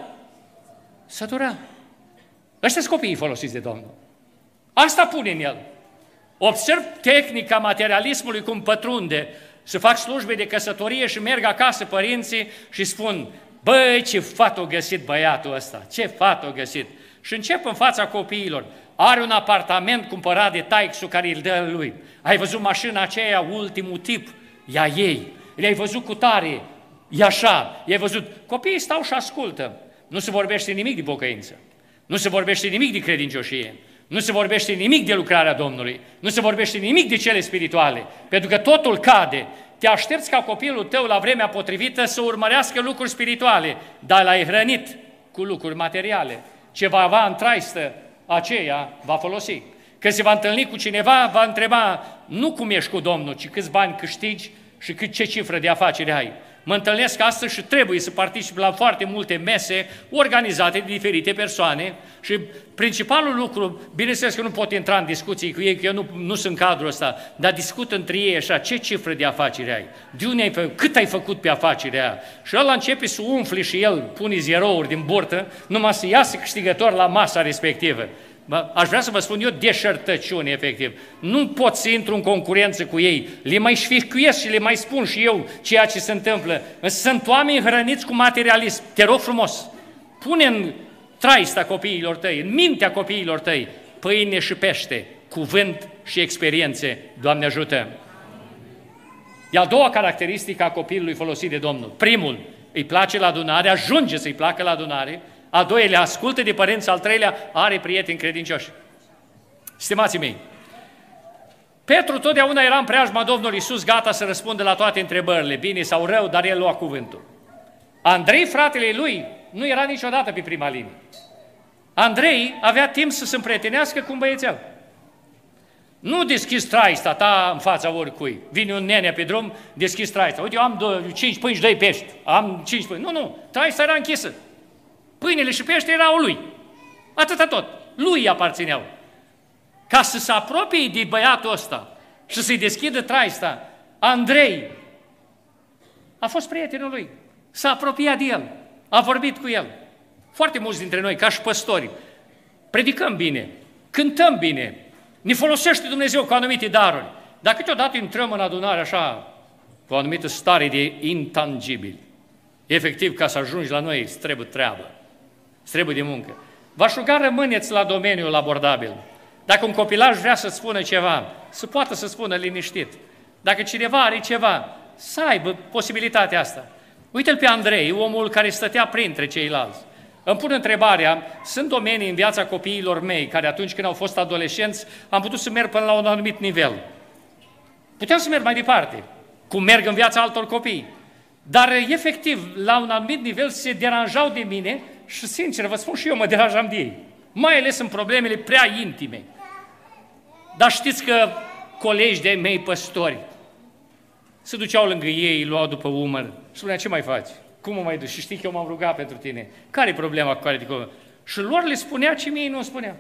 sătura. Ăștia sunt copiii folosiți de Domnul. Asta pune în el. Observ tehnica materialismului cum pătrunde, să fac slujbe de căsătorie și merg acasă părinții și spun, băi, ce fată o găsit băiatul ăsta, ce fată o găsit. Și încep în fața copiilor. Are un apartament cumpărat de taică-su care îl dă lui. Ai văzut mașina aceea, ultimul tip? Ia ei. Le-ai văzut cu tare? E așa. I-ai văzut? Copiii stau și ascultă. Nu se vorbește nimic de pocăință. Nu se vorbește nimic de credincioșie. Nu se vorbește nimic de lucrarea Domnului. Nu se vorbește nimic de cele spirituale. Pentru că totul cade. Te aștepți ca copilul tău la vremea potrivită să urmărească lucruri spirituale, dar l-ai hrănit cu lucruri materiale. Ce va avea în traistă, aceea va folosi. Că se va întâlni cu cineva, va întreba nu cum ești cu Domnul, ci câți bani câștigi și cât ce cifră de afaceri ai. Mă întâlnesc astăzi și trebuie să particip la foarte multe mese organizate de diferite persoane și principalul lucru, bineînțeles că nu pot intra în discuții cu ei, că eu nu, nu sunt în cadrul ăsta, dar discut între ei așa, ce cifră de afaceri ai, de unde ai făcut, cât ai făcut pe afacerea aia. Și ăla începe să umfle și el, pune zerouri din burtă, numai să iasă câștigător la masa respectivă. Aș vrea să vă spun eu deșertăciune, efectiv. Nu pot să intru în concurență cu ei. Le mai șficuiesc și le mai spun și eu ceea ce se întâmplă. Sunt oameni hrăniți cu materialism. Te rog frumos, pune în traista copiilor tăi, în mintea copiilor tăi, pâine și pește, cuvânt și experiențe. Doamne ajută! E a doua caracteristică a copilului folosit de Domnul. Primul, îi place la adunare, ajunge să-i placă la adunare. Al doilea, ascultă de părinți, al treilea, are prieteni credincioși. Stimații mei, Petru totdeauna era în preajma Domnului Iisus, gata să răspundă la toate întrebările, bine sau rău, dar el lua cuvântul. Andrei, fratele lui, nu era niciodată pe prima linie. Andrei avea timp să se împrietenească cu un băiețel. Nu deschizi traista ta în fața oricui. Vine un nene pe drum, deschizi traista. Uite, eu am cinci pâini și doi pești. Am cinci pâini. Nu, nu, traista era închisă. Pâinile și pește erau lui. Atâta tot. Lui aparțineau. Ca să se apropie de băiatul ăsta și să-i deschidă traista, Andrei a fost prietenul lui. S-a apropiat de el. A vorbit cu el. Foarte mulți dintre noi, ca și păstori, predicăm bine, cântăm bine, ne folosește Dumnezeu cu anumite daruri. Dar câteodată intrăm în adunare așa, cu o anumită stare de intangibil. Efectiv, ca să ajungi la noi, îți trebuie treabă, îți trebuie de muncă. V-aș ruga, rămâneți la domeniul abordabil. Dacă un copilaj vrea să spună ceva, să poată să spună liniștit. Dacă cineva are ceva, să aibă posibilitatea asta. Uite-l pe Andrei, omul care stătea printre ceilalți. Îmi pun întrebarea, sunt domenii în viața copiilor mei, care atunci când au fost adolescenți, am putut să merg până la un anumit nivel. Puteam să merg mai departe, cum merg în viața altor copii. Dar, efectiv, la un anumit nivel se deranjau de mine și, sincer, vă spun și eu, mă deranjam de ei. Mai ales în problemele prea intime. Dar știți că colegi de mei păstori se duceau lângă ei, îi luau după umăr și spunea, ce mai faci? Cum mă mai duci? Și știi că eu m-am rugat pentru tine. Care e problema cu care te cuvânt? Și lor le spunea ce mie nu spunea.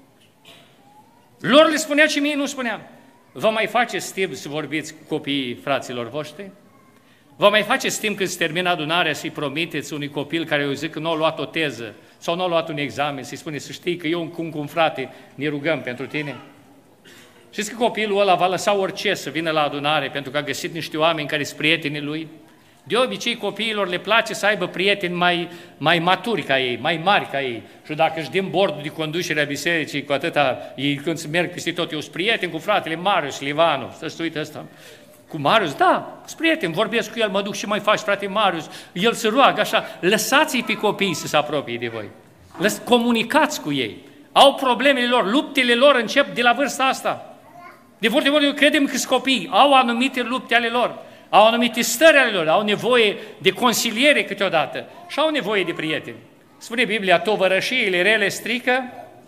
Lor le spunea ce mie nu spunea. Vă mai faceți timp să vorbiți cu copiii fraților voștri? Vă mai faceți timp când se termină adunarea să-i promiteți unui copil care eu zic că nu a luat o teză sau nu a luat un examen, să-i spune să știi că eu cum cu un frate ne rugăm pentru tine? Știți că copilul ăla va lăsa orice să vină la adunare pentru că a găsit niște oameni care sunt prietenii lui? De obicei copiilor le place să aibă prieteni mai, mai maturi ca ei, mai mari ca ei. Și dacă își din bordul de conducere a bisericii, cu atâta, ei când se merg peste tot, eu sunt prieten cu fratele Marius Livanu, să-ți uite ăsta. Cu Marius, da, sunt prieten, vorbesc cu el, mă duc și mai faci, frate Marius, el se roagă așa. Lăsați-i pe copii să se apropie de voi. Lăs, comunicați cu ei. Au problemele lor, luptele lor încep de la vârsta asta. De foarte multe ori credem că sunt copii, au anumite lupte ale lor. Au anumite stări ale lor, au nevoie de consiliere câteodată și au nevoie de prieteni. Spune Biblia, tovărășiile rele strică.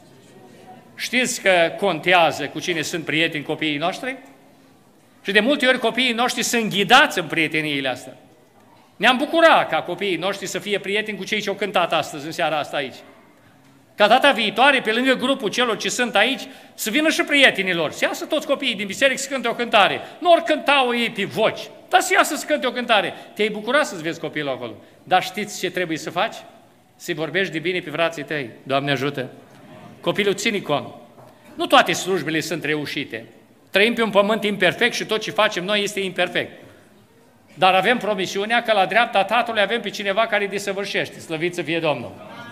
Știți că contează cu cine sunt prieteni copiii noștri? Și de multe ori copiii noștri sunt ghidați în prieteniile astea. Ne-am bucurat ca copiii noștri să fie prieteni cu cei ce au cântat astăzi, în seara asta aici. Ca data viitoare, pe lângă grupul celor ce sunt aici, să vină și prietenii lor. Să iasă toți copiii din biserică să cânte o cântare. Nu ori cântau ei pe voci, dar să iasă să cânte o cântare. Te-ai bucurat să-ți vezi copilul acolo. Dar știți ce trebuie să faci? Să-i vorbești de bine pe frații tăi. Doamne ajută! Copilul ține cont. Nu toate slujbele sunt reușite. Trăim pe un pământ imperfect și tot ce facem noi este imperfect. Dar avem promisiunea că la dreapta Tatălui avem pe cineva care desăvârșește. Slăvit să fie Domnul!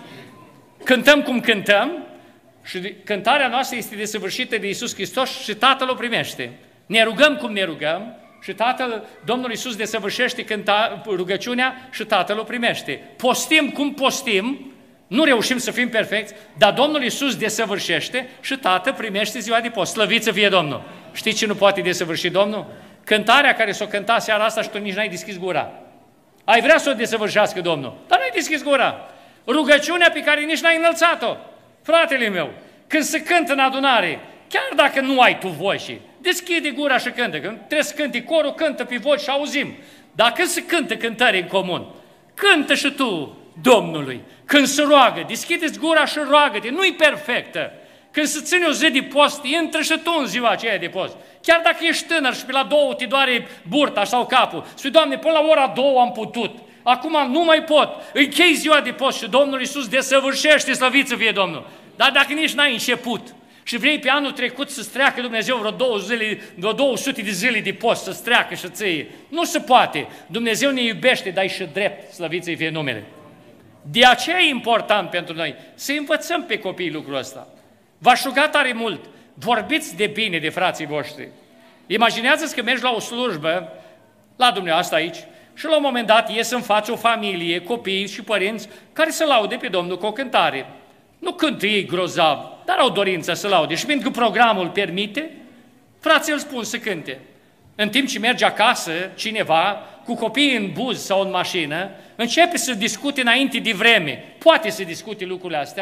Cântăm cum cântăm și cântarea noastră este desăvârșită de Iisus Hristos și Tatăl o primește. Ne rugăm cum ne rugăm și Tatăl, Domnul Iisus desăvârșește cânta, rugăciunea și Tatăl o primește. Postim cum postim, nu reușim să fim perfecți, dar Domnul Iisus desăvârșește și Tatăl primește ziua de post. Slăvit să fie Domnul! Știți ce nu poate desăvârși Domnul? Cântarea care s-o cânta seara asta și tu nici n-ai deschis gura. Ai vrea să o desăvârșească Domnul, dar n-ai deschis gura. Rugăciunea pe care nici n-ai înălțat-o. Fratele meu, când se cântă în adunare, chiar dacă nu ai tu voce, deschide gura și cântă. Când trebuie să cânti corul, cântă pe voci și auzim. Dar când se cântă cântări în comun, cântă și tu Domnului. Când se roagă, deschideți gura și roagă-te. Nu-i perfectă. Când se ține o zi de post, intră și tu în ziua aceea de post. Chiar dacă ești tânăr și pe la două te doare burta sau capul, spui, Doamne, până la ora două am putut. Acum nu mai pot. Închei ziua de post și Domnul Iisus desăvârșește, slăvit să fie Domnul. Dar dacă nici n-ai început și vrei pe anul trecut să-ți treacă Dumnezeu vreo două zile, vreo două sute de zile de post, să-ți treacă și ție, nu se poate. Dumnezeu ne iubește, dar e și drept, slăvit să fie numele. De aceea e important pentru noi să învățăm pe copii lucrul ăsta. V-aș ruga tare mult, vorbiți de bine de frații voștri. Imaginează-ți că mergi la o slujbă, la dumneavoastră aici, și la un moment dat ies în față o familie, copii și părinți care să laude pe Domnul cu o cântare. Nu cântă ei grozav, dar au dorința să laude. Și pentru că programul permite, frații îl spun să cânte. În timp ce merge acasă cineva cu copiii în buz sau în mașină, începe să discute înainte de vreme. Poate să discute lucrurile astea,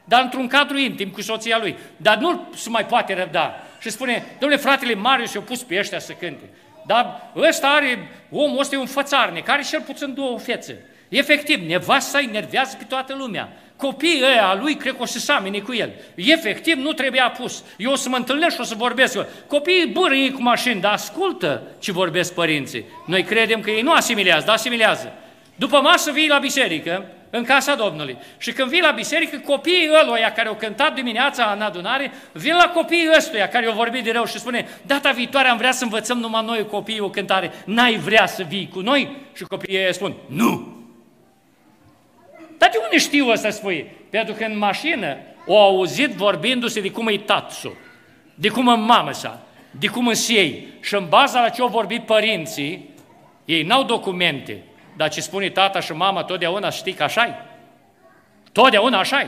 dar într-un cadru intim cu soția lui. Dar nu se mai poate răbda. Și spune, domnule, fratele Marius i-a pus pe ăștia să cânte. Dar ăsta are, omul ăsta e un fățarnic, care cel puțin două fețe. Efectiv, nevasta îi nervează pe toată lumea. Copiii ăia lui cred că o să samine cu el. Efectiv, nu trebuia pus. Eu o să mă întâlnesc și o să vorbesc. Copiii bără ei cu mașini, dar ascultă ce vorbesc părinții. Noi credem că ei nu asimilează, dar asimilează. După masă vii la biserică, în casa Domnului. Și când vii la biserică, copiii ăluia care au cântat dimineața în adunare, vin la copiii ăstuia care au vorbit de rău și spune, data viitoare am vrea să învățăm numai noi copiii o cântare. N-ai vrea să vii cu noi? Și copiii ăia spun, nu! Dar de unde știu ăsta spui? Pentru că în mașină o auzit vorbindu-se de cum e tatăl, de cum e mamă sa, de cum îs ei. Și în baza la ce au vorbit părinții, ei n-au documente, dar ce spune tata și mama totdeauna știi că așa-i. Totdeauna așa-i.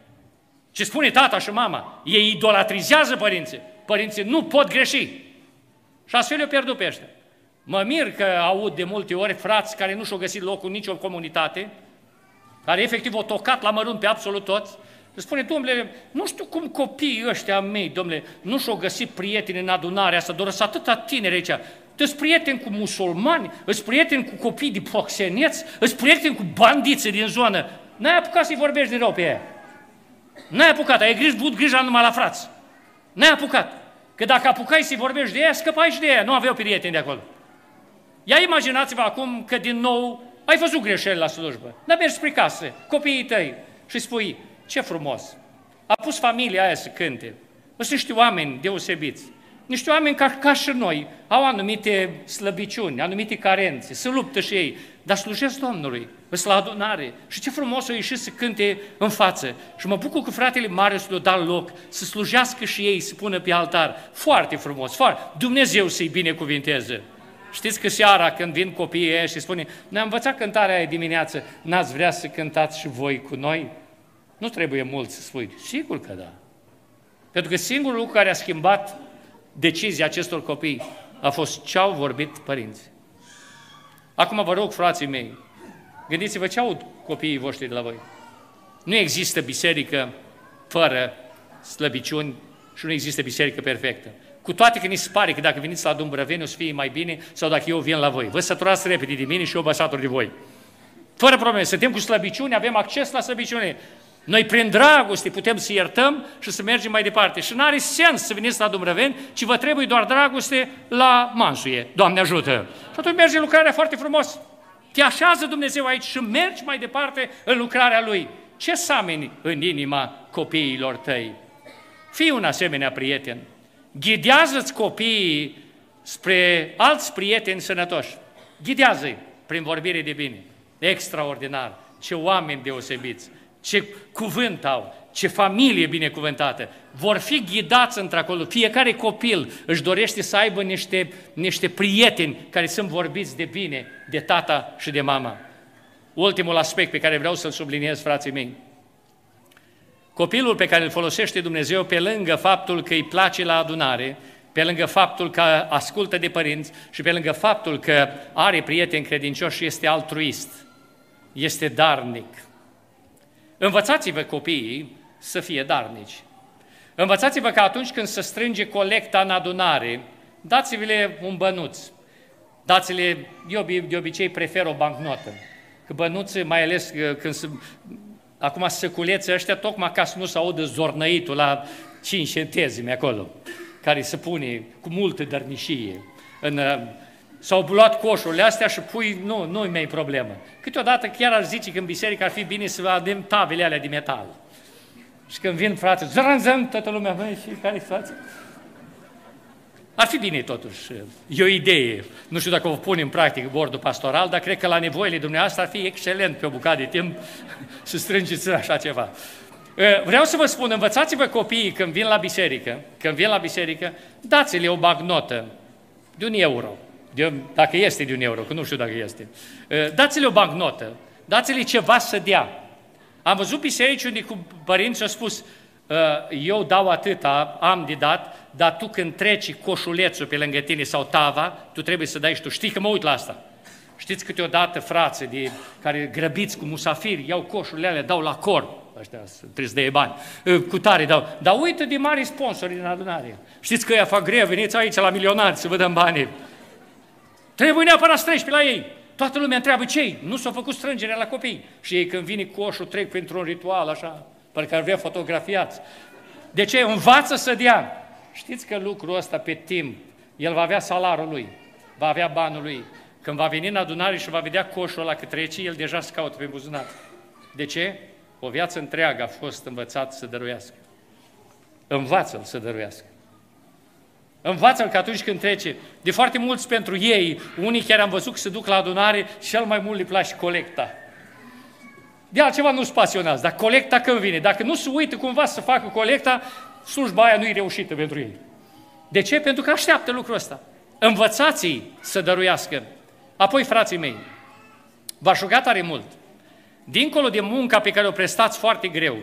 Ce spune tata și mama, ei idolatrizează părinții. Părinții nu pot greși. Și astfel eu pierdut pe ăștia. Mă mir că aud de multe ori frați care nu și-au găsit locul în nicio comunitate, care efectiv au tocat la mărunt pe absolut toți, și spune, domnule, nu știu cum copiii ăștia mei, domnule, nu și-au găsit prieteni în adunarea asta, doar sunt atâta tineri aici. Îți prieteni cu musulmani, îți prieteni cu copii de proxeneți, îți prieteni cu bandiți din zonă. N-ai apucat să-i vorbești de rău pe ea. N-ai apucat, ai grijă, avut grija numai la frați. N-ai apucat. Că dacă apucai să-i vorbești de ea, scăpai și de ea, nu aveau prieteni de acolo. Ia imaginați-vă acum că din nou ai văzut greșeli la slujbă, dar mergi spre casă, copiii tăi și spui, ce frumos, a pus familia aia să cânte. Sunt niște oameni deosebiți, niște oameni ca, ca și noi, au anumite slăbiciuni, anumite carențe, se luptă și ei, dar slujesc Domnului, sunt la adunare și ce frumos au ieșit să cânte în față. Și mă bucur că fratele Marius le-a dat loc să slujească și ei, să pună pe altar. Foarte frumos, foarte. Dumnezeu să-i binecuvinteze. Știți că seara când vin copiii ăia și spune, ne-am învățat cântarea aia dimineață, n-ați vrea să cântați și voi cu noi? Nu trebuie mult să spui, sigur că da. Pentru că singurul lucru care a schimbat decizia acestor copii a fost ce au vorbit părinții. Acum vă rog, frații mei, gândiți-vă ce aud copiii voștri de la voi. Nu există biserică fără slăbiciuni și nu există biserică perfectă. Cu toate că ni se pare că dacă veniți la Dumbrăveni o să fie mai bine sau dacă eu vin la voi. Vă săturați repede de mine și eu vă satur de voi. Fără probleme, suntem cu slăbiciune, avem acces la slăbiciune. Noi prin dragoste putem să iertăm și să mergem mai departe. Și nu are sens să veniți la Dumbrăveni, ci vă trebuie doar dragoste la Mansuie. Doamne ajută! Și atunci merge lucrarea foarte frumos. Te așează Dumnezeu aici și mergi mai departe în lucrarea Lui. Ce sameni în inima copiilor tăi? Fii un asemenea prieten. Ghidează-ți copiii spre alți prieteni sănătoși. Ghidează-i prin vorbire de bine. Extraordinar! Ce oameni deosebiți! Ce cuvânt au! Ce familie binecuvântată! Vor fi ghidați într-acolo. Fiecare copil își dorește să aibă niște, niște prieteni care sunt vorbiți de bine de tata și de mama. Ultimul aspect pe care vreau să-l subliniez, frații mei. Copilul pe care îl folosește Dumnezeu, pe lângă faptul că îi place la adunare, pe lângă faptul că ascultă de părinți și pe lângă faptul că are prieteni credincioși, este altruist, este darnic. Învățați-vă copiii să fie darnici. Învățați-vă că atunci când se strânge colecta în adunare, dați-vi-le un bănuț. Dați-le, eu de obicei prefer o bancnotă. Că bănuțe, mai ales când se... Acum săculeții ăștia, tocmai ca să nu se audă zornăitul la cinci centezime acolo, care se pune cu multă dărnișie. În, s-au luat coșurile astea și pui, nu, nu-i mai problemă. Câteodată chiar ar zice că în biserică ar fi bine să avem tabele alea de metal. Și când vin frate, zărânzăm, toată lumea, măi, și care-i situația? Ar fi bine totuși, e o idee. Nu știu dacă o pun în practică bordul pastoral, dar cred că la nevoile dumneavoastră ar fi excelent pe o bucată de timp să strângeți așa ceva. Vreau să vă spun, învățați-vă copiii când vin la biserică, când vin la biserică, dați-le o bagnotă de un euro, de, dacă este de un euro, că nu știu dacă este. Dați-le o bagnotă, dați-le ceva să dea. Am văzut biserici unde cu părinții au spus, eu dau atâta, am de dat, dar tu când treci coșulețul pe lângă tine sau tava, tu trebuie să dai și tu. Știi că mă uit la asta. Știți câteodată frații de, care grăbiți cu musafiri, iau coșurile alea, dau la corp. ăștia trebuie să dea bani, cu tare dau. Dar uită de mari sponsori din adunare. Știți că ăia fac greu, veniți aici la milionari să vă dăm banii. Trebuie neapărat să treci pe la ei. Toată lumea întreabă ce nu s-a făcut strângerea la copii. Și ei când vine coșul trec printr-un ritual așa, parcă ar vrea fotografiați. De ce? Învață să dea. Știți că lucrul ăsta pe timp, el va avea salarul lui, va avea banul lui. Când va veni în adunare și va vedea coșul ăla că trece, el deja se caută pe buzunar. De ce? O viață întreagă a fost învățat să dăruiască. Învață-l să dăruiască. Învață-l că atunci când trece, de foarte mulți pentru ei, unii chiar am văzut că se duc la adunare și cel mai mult le place colecta. De altceva nu-s pasionați, dar colecta când vine? Dacă nu se uită cumva să facă colecta, slujba aia nu e reușită pentru ei. De ce? Pentru că așteaptă lucrul ăsta. Învățați-i să dăruiască. Apoi, frații mei, v-aș ruga tare mult, dincolo de munca pe care o prestați foarte greu,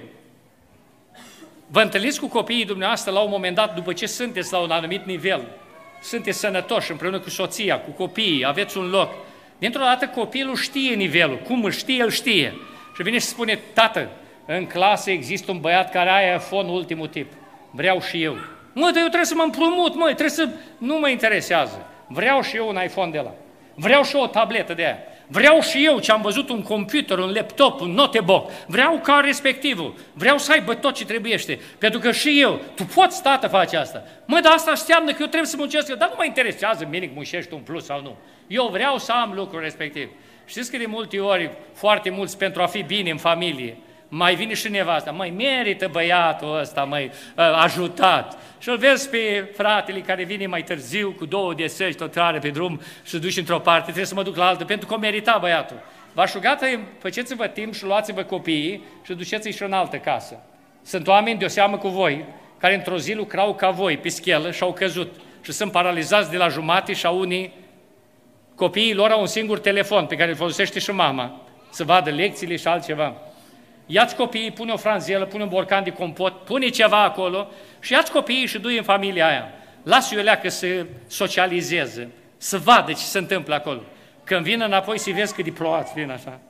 vă întâlniți cu copiii dumneavoastră la un moment dat, după ce sunteți la un anumit nivel, sunteți sănătoși împreună cu soția, cu copiii, aveți un loc. Dintr-o dată copilul știe nivelul, cum îl știe, el știe. Și vine și spune, tată, în clasă există un băiat care are iPhone ultimul tip, vreau și eu. Mă, dar eu trebuie să mă împrumut, mă, trebuie să... Nu mă interesează, vreau și eu un iPhone de ăla, vreau și eu o tabletă de aia. Vreau și eu ce am văzut un computer, un laptop, un notebook, vreau ca respectivul, vreau să aibă tot ce trebuiește, pentru că și eu, tu poți, tată, face asta. Mă, dar asta înseamnă că eu trebuie să muncesc, dar nu mă interesează mine că muncești un plus sau nu. Eu vreau să am lucrul respectiv. Știți că de multe ori, foarte mulți pentru a fi bine în familie, mai vine și nevasta, mai merită băiatul ăsta, mai ajutat. Și îl vezi pe fratele care vine mai târziu, cu două desăși, tot are pe drum și se duce într-o parte, trebuie să mă duc la altă, pentru că o merita băiatul. V-aș ruga, faceți-vă timp și luați-vă copiii și duceți-i și în altă casă. Sunt oameni de o seamă cu voi, care într-o zi lucrau ca voi, pe schelă, și au căzut. Și sunt paralizați de la jumate și au unii, copiii lor au un singur telefon pe care îl folosește și mama, să vadă lecțiile și altceva. Ia-ți copiii, pune o franzelă, pune un borcan de compot, pune ceva acolo și ia-ți copiii și du-i în familia aia. Lasă-i o leacă să socializeze, să vadă ce se întâmplă acolo. Când vin înapoi, să vezi cât de plouați vin așa.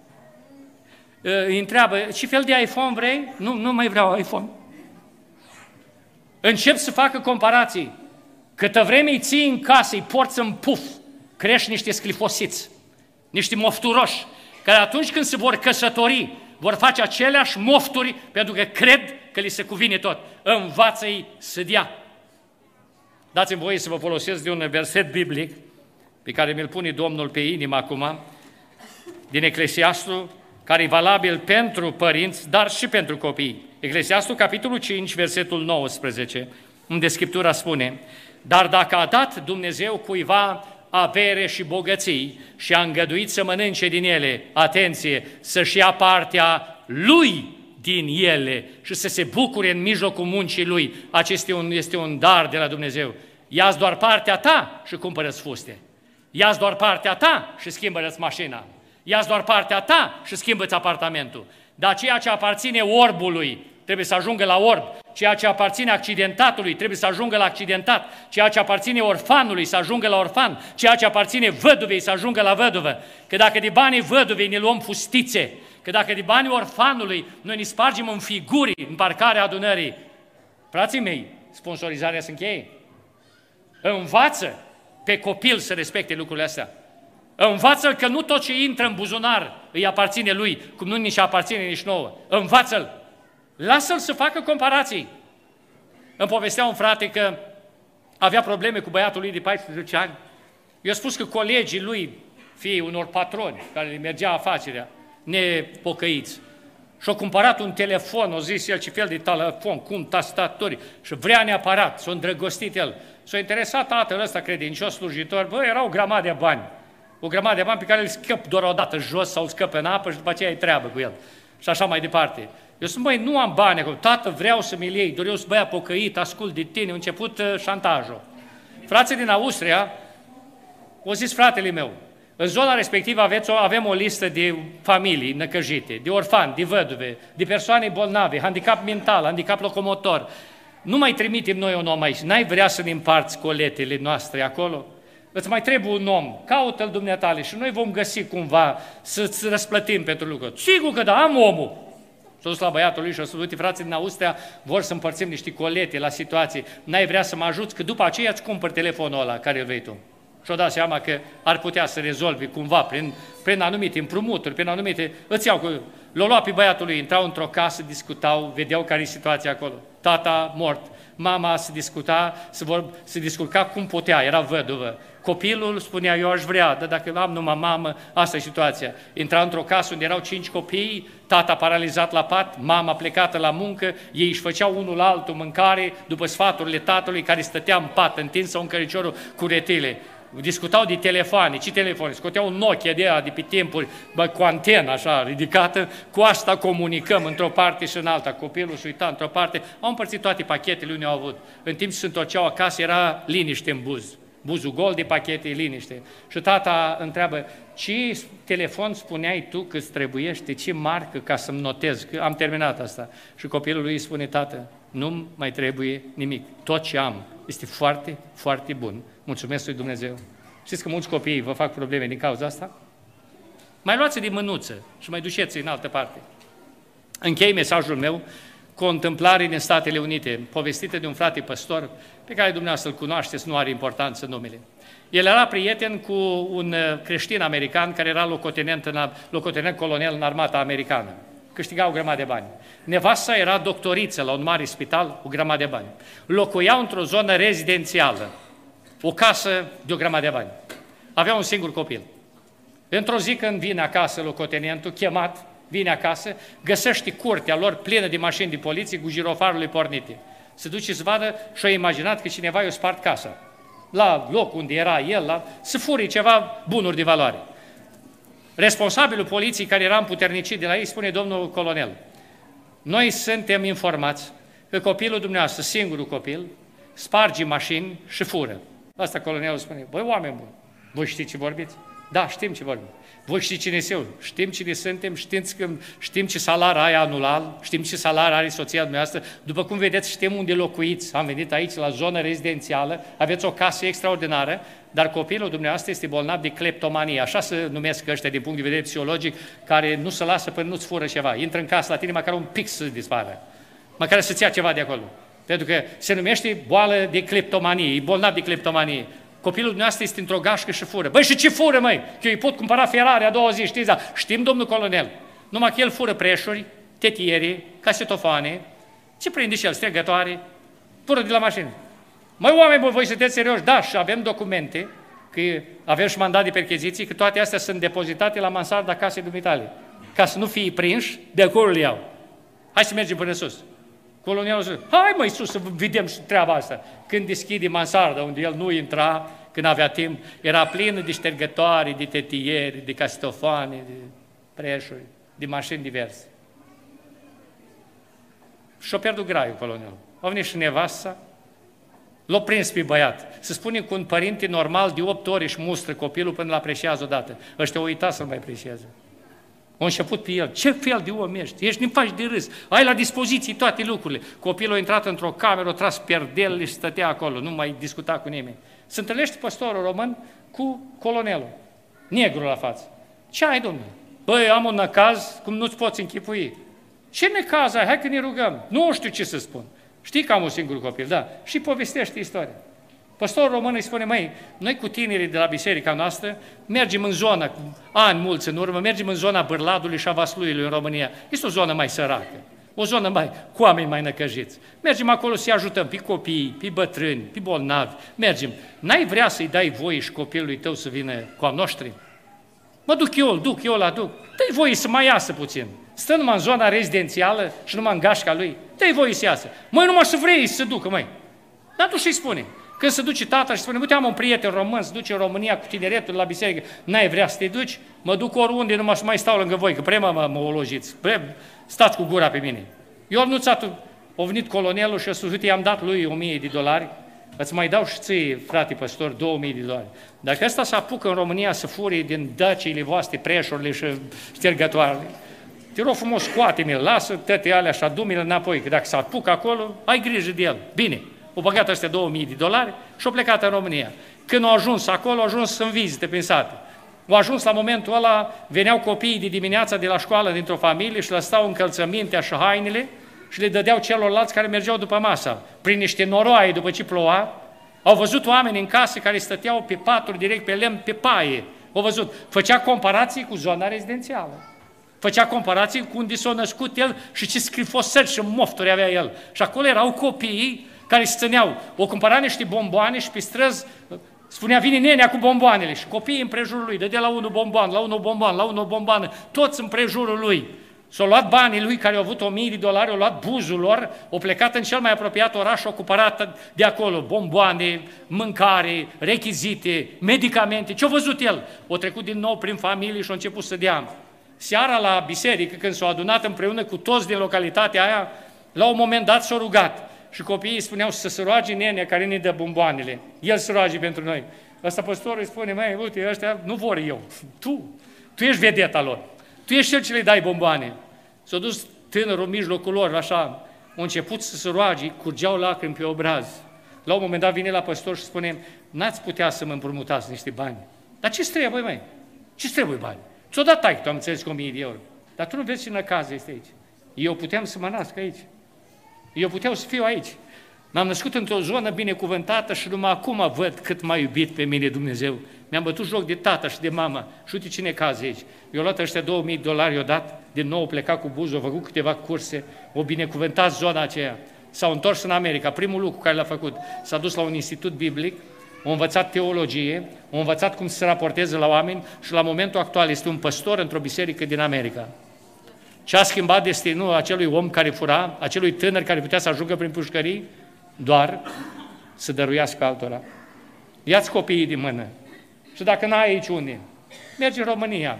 Îi întreabă, ce fel de iPhone vrei? Nu, nu mai vreau iPhone. Încep să facă comparații. Câtă vreme îi ții în casă, îi porți în puf, crești niște sclifosiți, niște mofturoși, care atunci când se vor căsători, vor face aceleași mofturi pentru că cred că li se cuvine tot. Învață-i să dea. Dați-mi voie să vă folosesc de un verset biblic pe care mi-l pune Domnul pe inimă acum, din Eclesiastul, care e valabil pentru părinți, dar și pentru copii. Eclesiastul, capitolul cinci, versetul nouăsprezece, unde Scriptura spune, dar dacă a dat Dumnezeu cuiva avere și bogății și a îngăduit să mănânce din ele, atenție, să-și ia partea lui din ele și să se bucure în mijlocul muncii lui, acesta este un, este un dar de la Dumnezeu. Ia-ți doar partea ta și cumpără-ți fuste. Ia-ți doar partea ta și schimbă-ți mașina. Ia-ți doar partea ta și schimbă-ți apartamentul. Dar ceea ce aparține orbului trebuie să ajungă la orb. Ceea ce aparține accidentatului trebuie să ajungă la accidentat. Ceea ce aparține orfanului să ajungă la orfan. Ceea ce aparține văduvei să ajungă la văduvă. Că dacă de banii văduvei ne luăm fustițe, că dacă de banii orfanului noi ne spargem în figuri în parcarea adunării, frații mei, sponsorizarea se încheie. Învață pe copil să respecte lucrurile astea. Învață-l că nu tot ce intră în buzunar îi aparține lui, cum nu nici aparține nici nouă. Învață-l. Lasă-l să facă comparații. Îmi povestea un frate că avea probleme cu băiatul lui de paisprezece ani. I-a spus că colegii lui, fiii unor patroni care le mergea afacerea, nepocăiți, și-a cumpărat un telefon, a zis el ce fel de telefon, cum tastatori, și vrea neapărat, s-a îndrăgostit el. S-a interesat tatăl ăsta credincios slujitor, bă, era o grămadă de bani. O grămadă de bani pe care îl scăp doar o dată jos sau îl scăp în apă și după aceea ai treabă cu el. Și așa mai departe. Eu spun, băi, nu am bani acolo, tată, vreau să mi-l iei, doar eu sunt băiat pocăit, ascult de tine, a început uh, șantajul. Frații din Austria, o zis fratele meu, în zona respectivă aveți o, avem o listă de familii năcăjite, de orfani, de văduve, de persoane bolnave, handicap mental, handicap locomotor. Nu mai trimitem noi un om aici, n-ai vrea să ne împarți coletele noastre acolo? Îți mai trebuie un om, caută-l dumneatale și noi vom găsi cumva să-ți răsplătim pentru lucruri. Sigur că da, am omul. S-a dus la băiatul lui și a spus, uite, frații din Austria vor să împărțim niște colete la situații, n-ai vrea să mă ajuți, că după aceea îți cumpăr telefonul ăla care îl vrei tu. Și-o dat seama că ar putea să rezolvi cumva prin, prin anumite împrumuturi, prin anumite... Îți iau cu... L-o lua pe băiatul lui, intrau într-o casă, discutau, vedeau care e situația acolo. Tata mort, mama se discuta, se, vor, se discurca cum putea, era văduvă. Copilul spunea, eu aș vrea, dar dacă am numai mamă, asta e situația. Intra într-o casă unde erau cinci copii, tata paralizat la pat, mama plecată la muncă, ei își făceau unul la altul mâncare după sfaturile tatălui care stătea în pat, întinsă un căriciorul cu retele. Discutau de telefoane, ce telefoane? Scoteau un Nokia de aia de pe timpuri, bă, cu antenă așa ridicată, cu asta comunicăm într-o parte și în alta. Copilul se uita într-o parte, au împărțit toate pachetele unde au avut. În timp ce se întorceau acasă, era liniște în buz. Buzul gol de pachete, liniște. Și tata întreabă, ce telefon spuneai tu că îți trebuiește, ce marcă ca să-mi notez, că am terminat asta. Și copilul lui îi spune, tată, nu mai trebuie nimic, tot ce am este foarte, foarte bun. Mulțumesc lui Dumnezeu. Știți că mulți copii vă fac probleme din cauza asta? Mai luați-i din mânuță și mai duceți în altă parte. Închei mesajul meu cu o întâmplare din Statele Unite, povestită de un frate păstor, pe care dumneavoastră îl cunoașteți, nu are importanță numele. El era prieten cu un creștin american care era locotenent, în, locotenent colonel în armata americană. Câștiga o grămadă de bani. Nevasta era doctoriță la un mare spital, o grămadă de bani. Locuiau într-o zonă rezidențială, o casă de o grămadă de bani. Avea un singur copil. Într-o zi când vine acasă locotenentul, chemat, vine acasă, găsește curtea lor plină de mașini de poliție cu girofarul pornite. Se duce să vadă și-a imaginat că cineva i-a spart casa. La locul unde era el, la, să fure ceva bunuri de valoare. Responsabilul poliției care era împuternicit de la ei spune, domnul colonel, noi suntem informați că copilul dumneavoastră, singurul copil, sparge mașini și fură. Asta colonelul spune, băi, oameni buni, voi știți ce vorbiți? Da, știm ce vorbim. Voi știți cine sunt? Știm cine suntem, știți că, știm ce salar ai anual, știm ce salar are soția dumneavoastră. După cum vedeți, știm unde locuiți. Am venit aici la zonă rezidențială, aveți o casă extraordinară, dar copilul dumneavoastră este bolnav de cleptomanie. Așa se numesc ăștia din punct de vedere psihologic, care nu se lasă până nu-ți fură ceva. Intră în casă la tine, măcar un pic să dispară. Măcar să-ți ia ceva de acolo. Pentru că se numește boală de cleptomanie, e bolnav de cleptomanie. Copilul dumneavoastră este într-o gașcă și fură. Băi, și ce fură, măi? Că eu îi pot cumpăra Ferrari a doua zi, știți? Da? Știm, domnul colonel. Numai că el fură preșuri, tetiere, casetofane. Ce prinde și el? Stregătoare? Fură de la mașină. Măi, oameni buni, voi sunteți serioși? Da, și avem documente, că avem și mandat de percheziții, că toate astea sunt depozitate la mansarda casei dumitale. Ca să nu fie prinși, de acolo le iau. Hai să mergem până sus. Colonelul zice, hai măi sus să vedem și treaba asta. Când deschide mansarda, unde el nu intra, când avea timp, era plină de ștergătoare, de tetieri, de casetofane, de preșuri, de mașini diverse. Și-o pierdut graiul colonelul. A venit și nevasta, l-a prins pe băiat. Se spune că un părinte normal de opt ore își mustră copilul până l-apreciază odată. Ăștia au uitat să-l mai aprecieze. A început pe el, ce fel de om ești? Ești, nu faci de râs, ai la dispoziție toate lucrurile. Copilul a intrat într-o cameră, a tras perdelele și stătea acolo, nu mai discuta cu nimeni. Se întâlnește păstorul român cu colonelul, negru la față. Ce ai, domnule? Băi, am un necaz, cum nu-ți poți închipui. Ce necaz ai? Hai că ne rugăm. Nu știu ce să spun. Știi că am un singur copil, da? Și povestește istoria. Păstorul român îi spune, măi, noi cu tinerii de la biserica noastră mergem în zona, cu ani mulți în urmă, mergem în zona Bârladului și a Vasluiului în România. Este o zonă mai săracă, o zonă mai, cu oameni mai năcăjiți. Mergem acolo să-i ajutăm pe copii, pe bătrâni, pe bolnavi. Mergem. N-ai vrea să-i dai voie și copilului tău să vină cu a noștri? Mă duc eu, îl duc, eu îl aduc. Dă-i voie să mai iasă puțin. Stă numai în zona rezidențială și numai în gașca lui. Dă-i voie să iasă. Măi, numai să vrei să ducă, măi. Dar tu și-i spune. Când se duce tata și spune, uite, am un prieten român, se duce în România cu tineretul la biserică, n-ai vrea să te duci? Mă duc oriunde, numai să mai stau lângă voi, că prima mă, mă ologiți, pre, stați cu gura pe mine. Eu am nuțat, a venit colonelul și a spus, uite, i-am dat lui o mie de dolari, îți mai dau și ție, frate păstor, două mii de dolari. Dacă ăsta se apucă în România să fure din dăcile voastre, preșurile și ștergătoarele, te rog frumos, scoate-mi, lasă tăte alea și adu-mi-l înapoi, că dacă se apucă acolo, ai grijă de el. Bine. O băgat astea două mii de dolari și au plecat în România. Când au ajuns acolo, au ajuns în vizite prin sate. Au ajuns la momentul ăla, veneau copiii de dimineața de la școală dintr-o familie și lăsau încălțămintea și hainele și le dădeau celorlalți care mergeau după masa. Prin niște noroaie, după ce ploua, au văzut oameni în case care stăteau pe paturi direct pe lemn, pe paie. Au văzut. Făcea comparații cu zona rezidențială. Făcea comparații cu unde s-a născut el și ce scrifosări și mofturi avea el. Și acolo erau copiii care se țineau. O cumpăra niște bomboane și pe străzi spunea, vine nenea cu bomboanele. Și copiii împrejurul lui, dădea la unul bomboan, la unul bomboan, la unul bomboană, toți împrejurul lui. S-au luat banii lui care au avut o mie de dolari, au luat buzul lor, au plecat în cel mai apropiat oraș, au cumpărat de acolo bomboane, mâncare, rechizite, medicamente. Ce-a văzut el? O trecut din nou prin familie și a început să dea. Seara la biserică, când s-au adunat împreună cu toți din localitatea aia, la un moment dat s-au rugat și copiii spuneau să se roage nenea care ne dă bomboanele. El se roage pentru noi. Ăsta păstorul îi spune, măi, uite, ăștia nu vor eu. Tu, tu ești vedeta lor. Tu ești cel ce le dai bomboane. S-a dus tânărul în mijlocul lor, așa, a început să se roage, curgeau lacrimi pe obraz. La un moment dat vine la păstor și spune, n-ați putea să mă împrumutați niște bani. Dar ce-ți trebuie, măi? Ce-ți trebuie bani? Ți-o dat taică, tu am înțeles cu o mie de euro. Dar tu nu vezi ce năcaz este aici. Eu puteam să mă nasc aici. Eu puteam să fiu aici. M-am născut într-o zonă binecuvântată și numai acum văd cât m-a iubit pe mine Dumnezeu. Mi-am bătut joc de tata și de mama. Și uite ce necaz aici. Eu luat ăștia două mii de dolari, i-o dat, din nou pleca cu buzul, a făcut câteva curse, o binecuvântat zona aceea. S-au întors în America. Primul lucru care l-a făcut, s-a dus la un institut biblic, a învățat teologie, a învățat cum să se raporteze la oameni și la momentul actual este un păstor într-o biserică din America. Ce a schimbat destinul acelui om care fura, acelui tânăr care putea să ajungă prin pușcării? Doar să dăruiască altora. Ia-ți copiii din mână. Și dacă n-ai aici unde, mergi în România.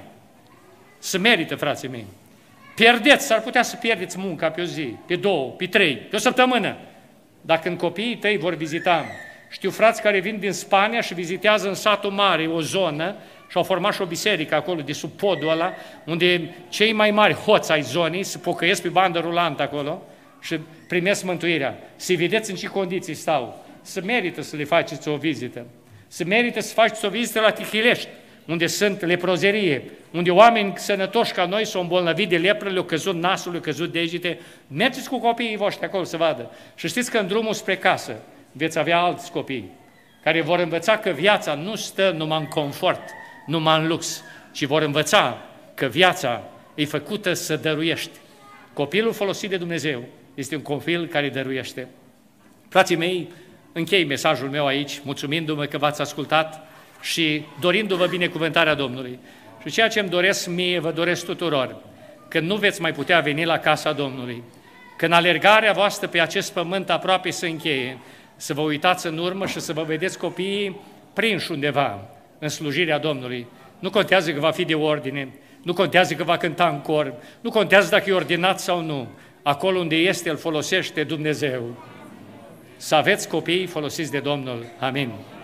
Să merită, frații mei. Pierdeți, s-ar putea să pierdeți munca pe o zi, pe două, pe trei, pe o săptămână. Dacă în copiii tăi vor vizita, știu frați care vin din Spania și vizitează în satul mare o zonă și au format și o biserică acolo, de sub podul ăla, unde cei mai mari hoți ai zonii se pocăiesc pe bandă rulantă acolo și primesc mântuirea. Să-i vedeți în ce condiții stau. Să merită să le faceți o vizită. Să merită să faceți o vizită la Tichilești, unde sunt leprozerie, unde oameni sănătoși ca noi s-au îmbolnăvit de lepră, le-au căzut nasul, le-au căzut degete. Mergeți cu copiii voștri acolo să vadă. Și știți că în drumul spre casă veți avea alți copii care vor învăța că viața nu stă numai în confort, numai în lux, ci vor învăța că viața e făcută să dăruiești. Copilul folosit de Dumnezeu este un copil care dăruiește. Frații mei, închei mesajul meu aici, mulțumindu-mă că v-ați ascultat și dorindu-vă binecuvântarea Domnului. Și ceea ce îmi doresc mie, vă doresc tuturor, că nu veți mai putea veni la casa Domnului, când alergarea voastră pe acest pământ aproape să încheie, să vă uitați în urmă și să vă vedeți copiii prinși undeva în slujirea Domnului. Nu contează că va fi de ordine, nu contează că va cânta în cor, nu contează dacă e ordinat sau nu. Acolo unde este, îl folosește Dumnezeu. Să aveți copii folosiți de Domnul. Amin.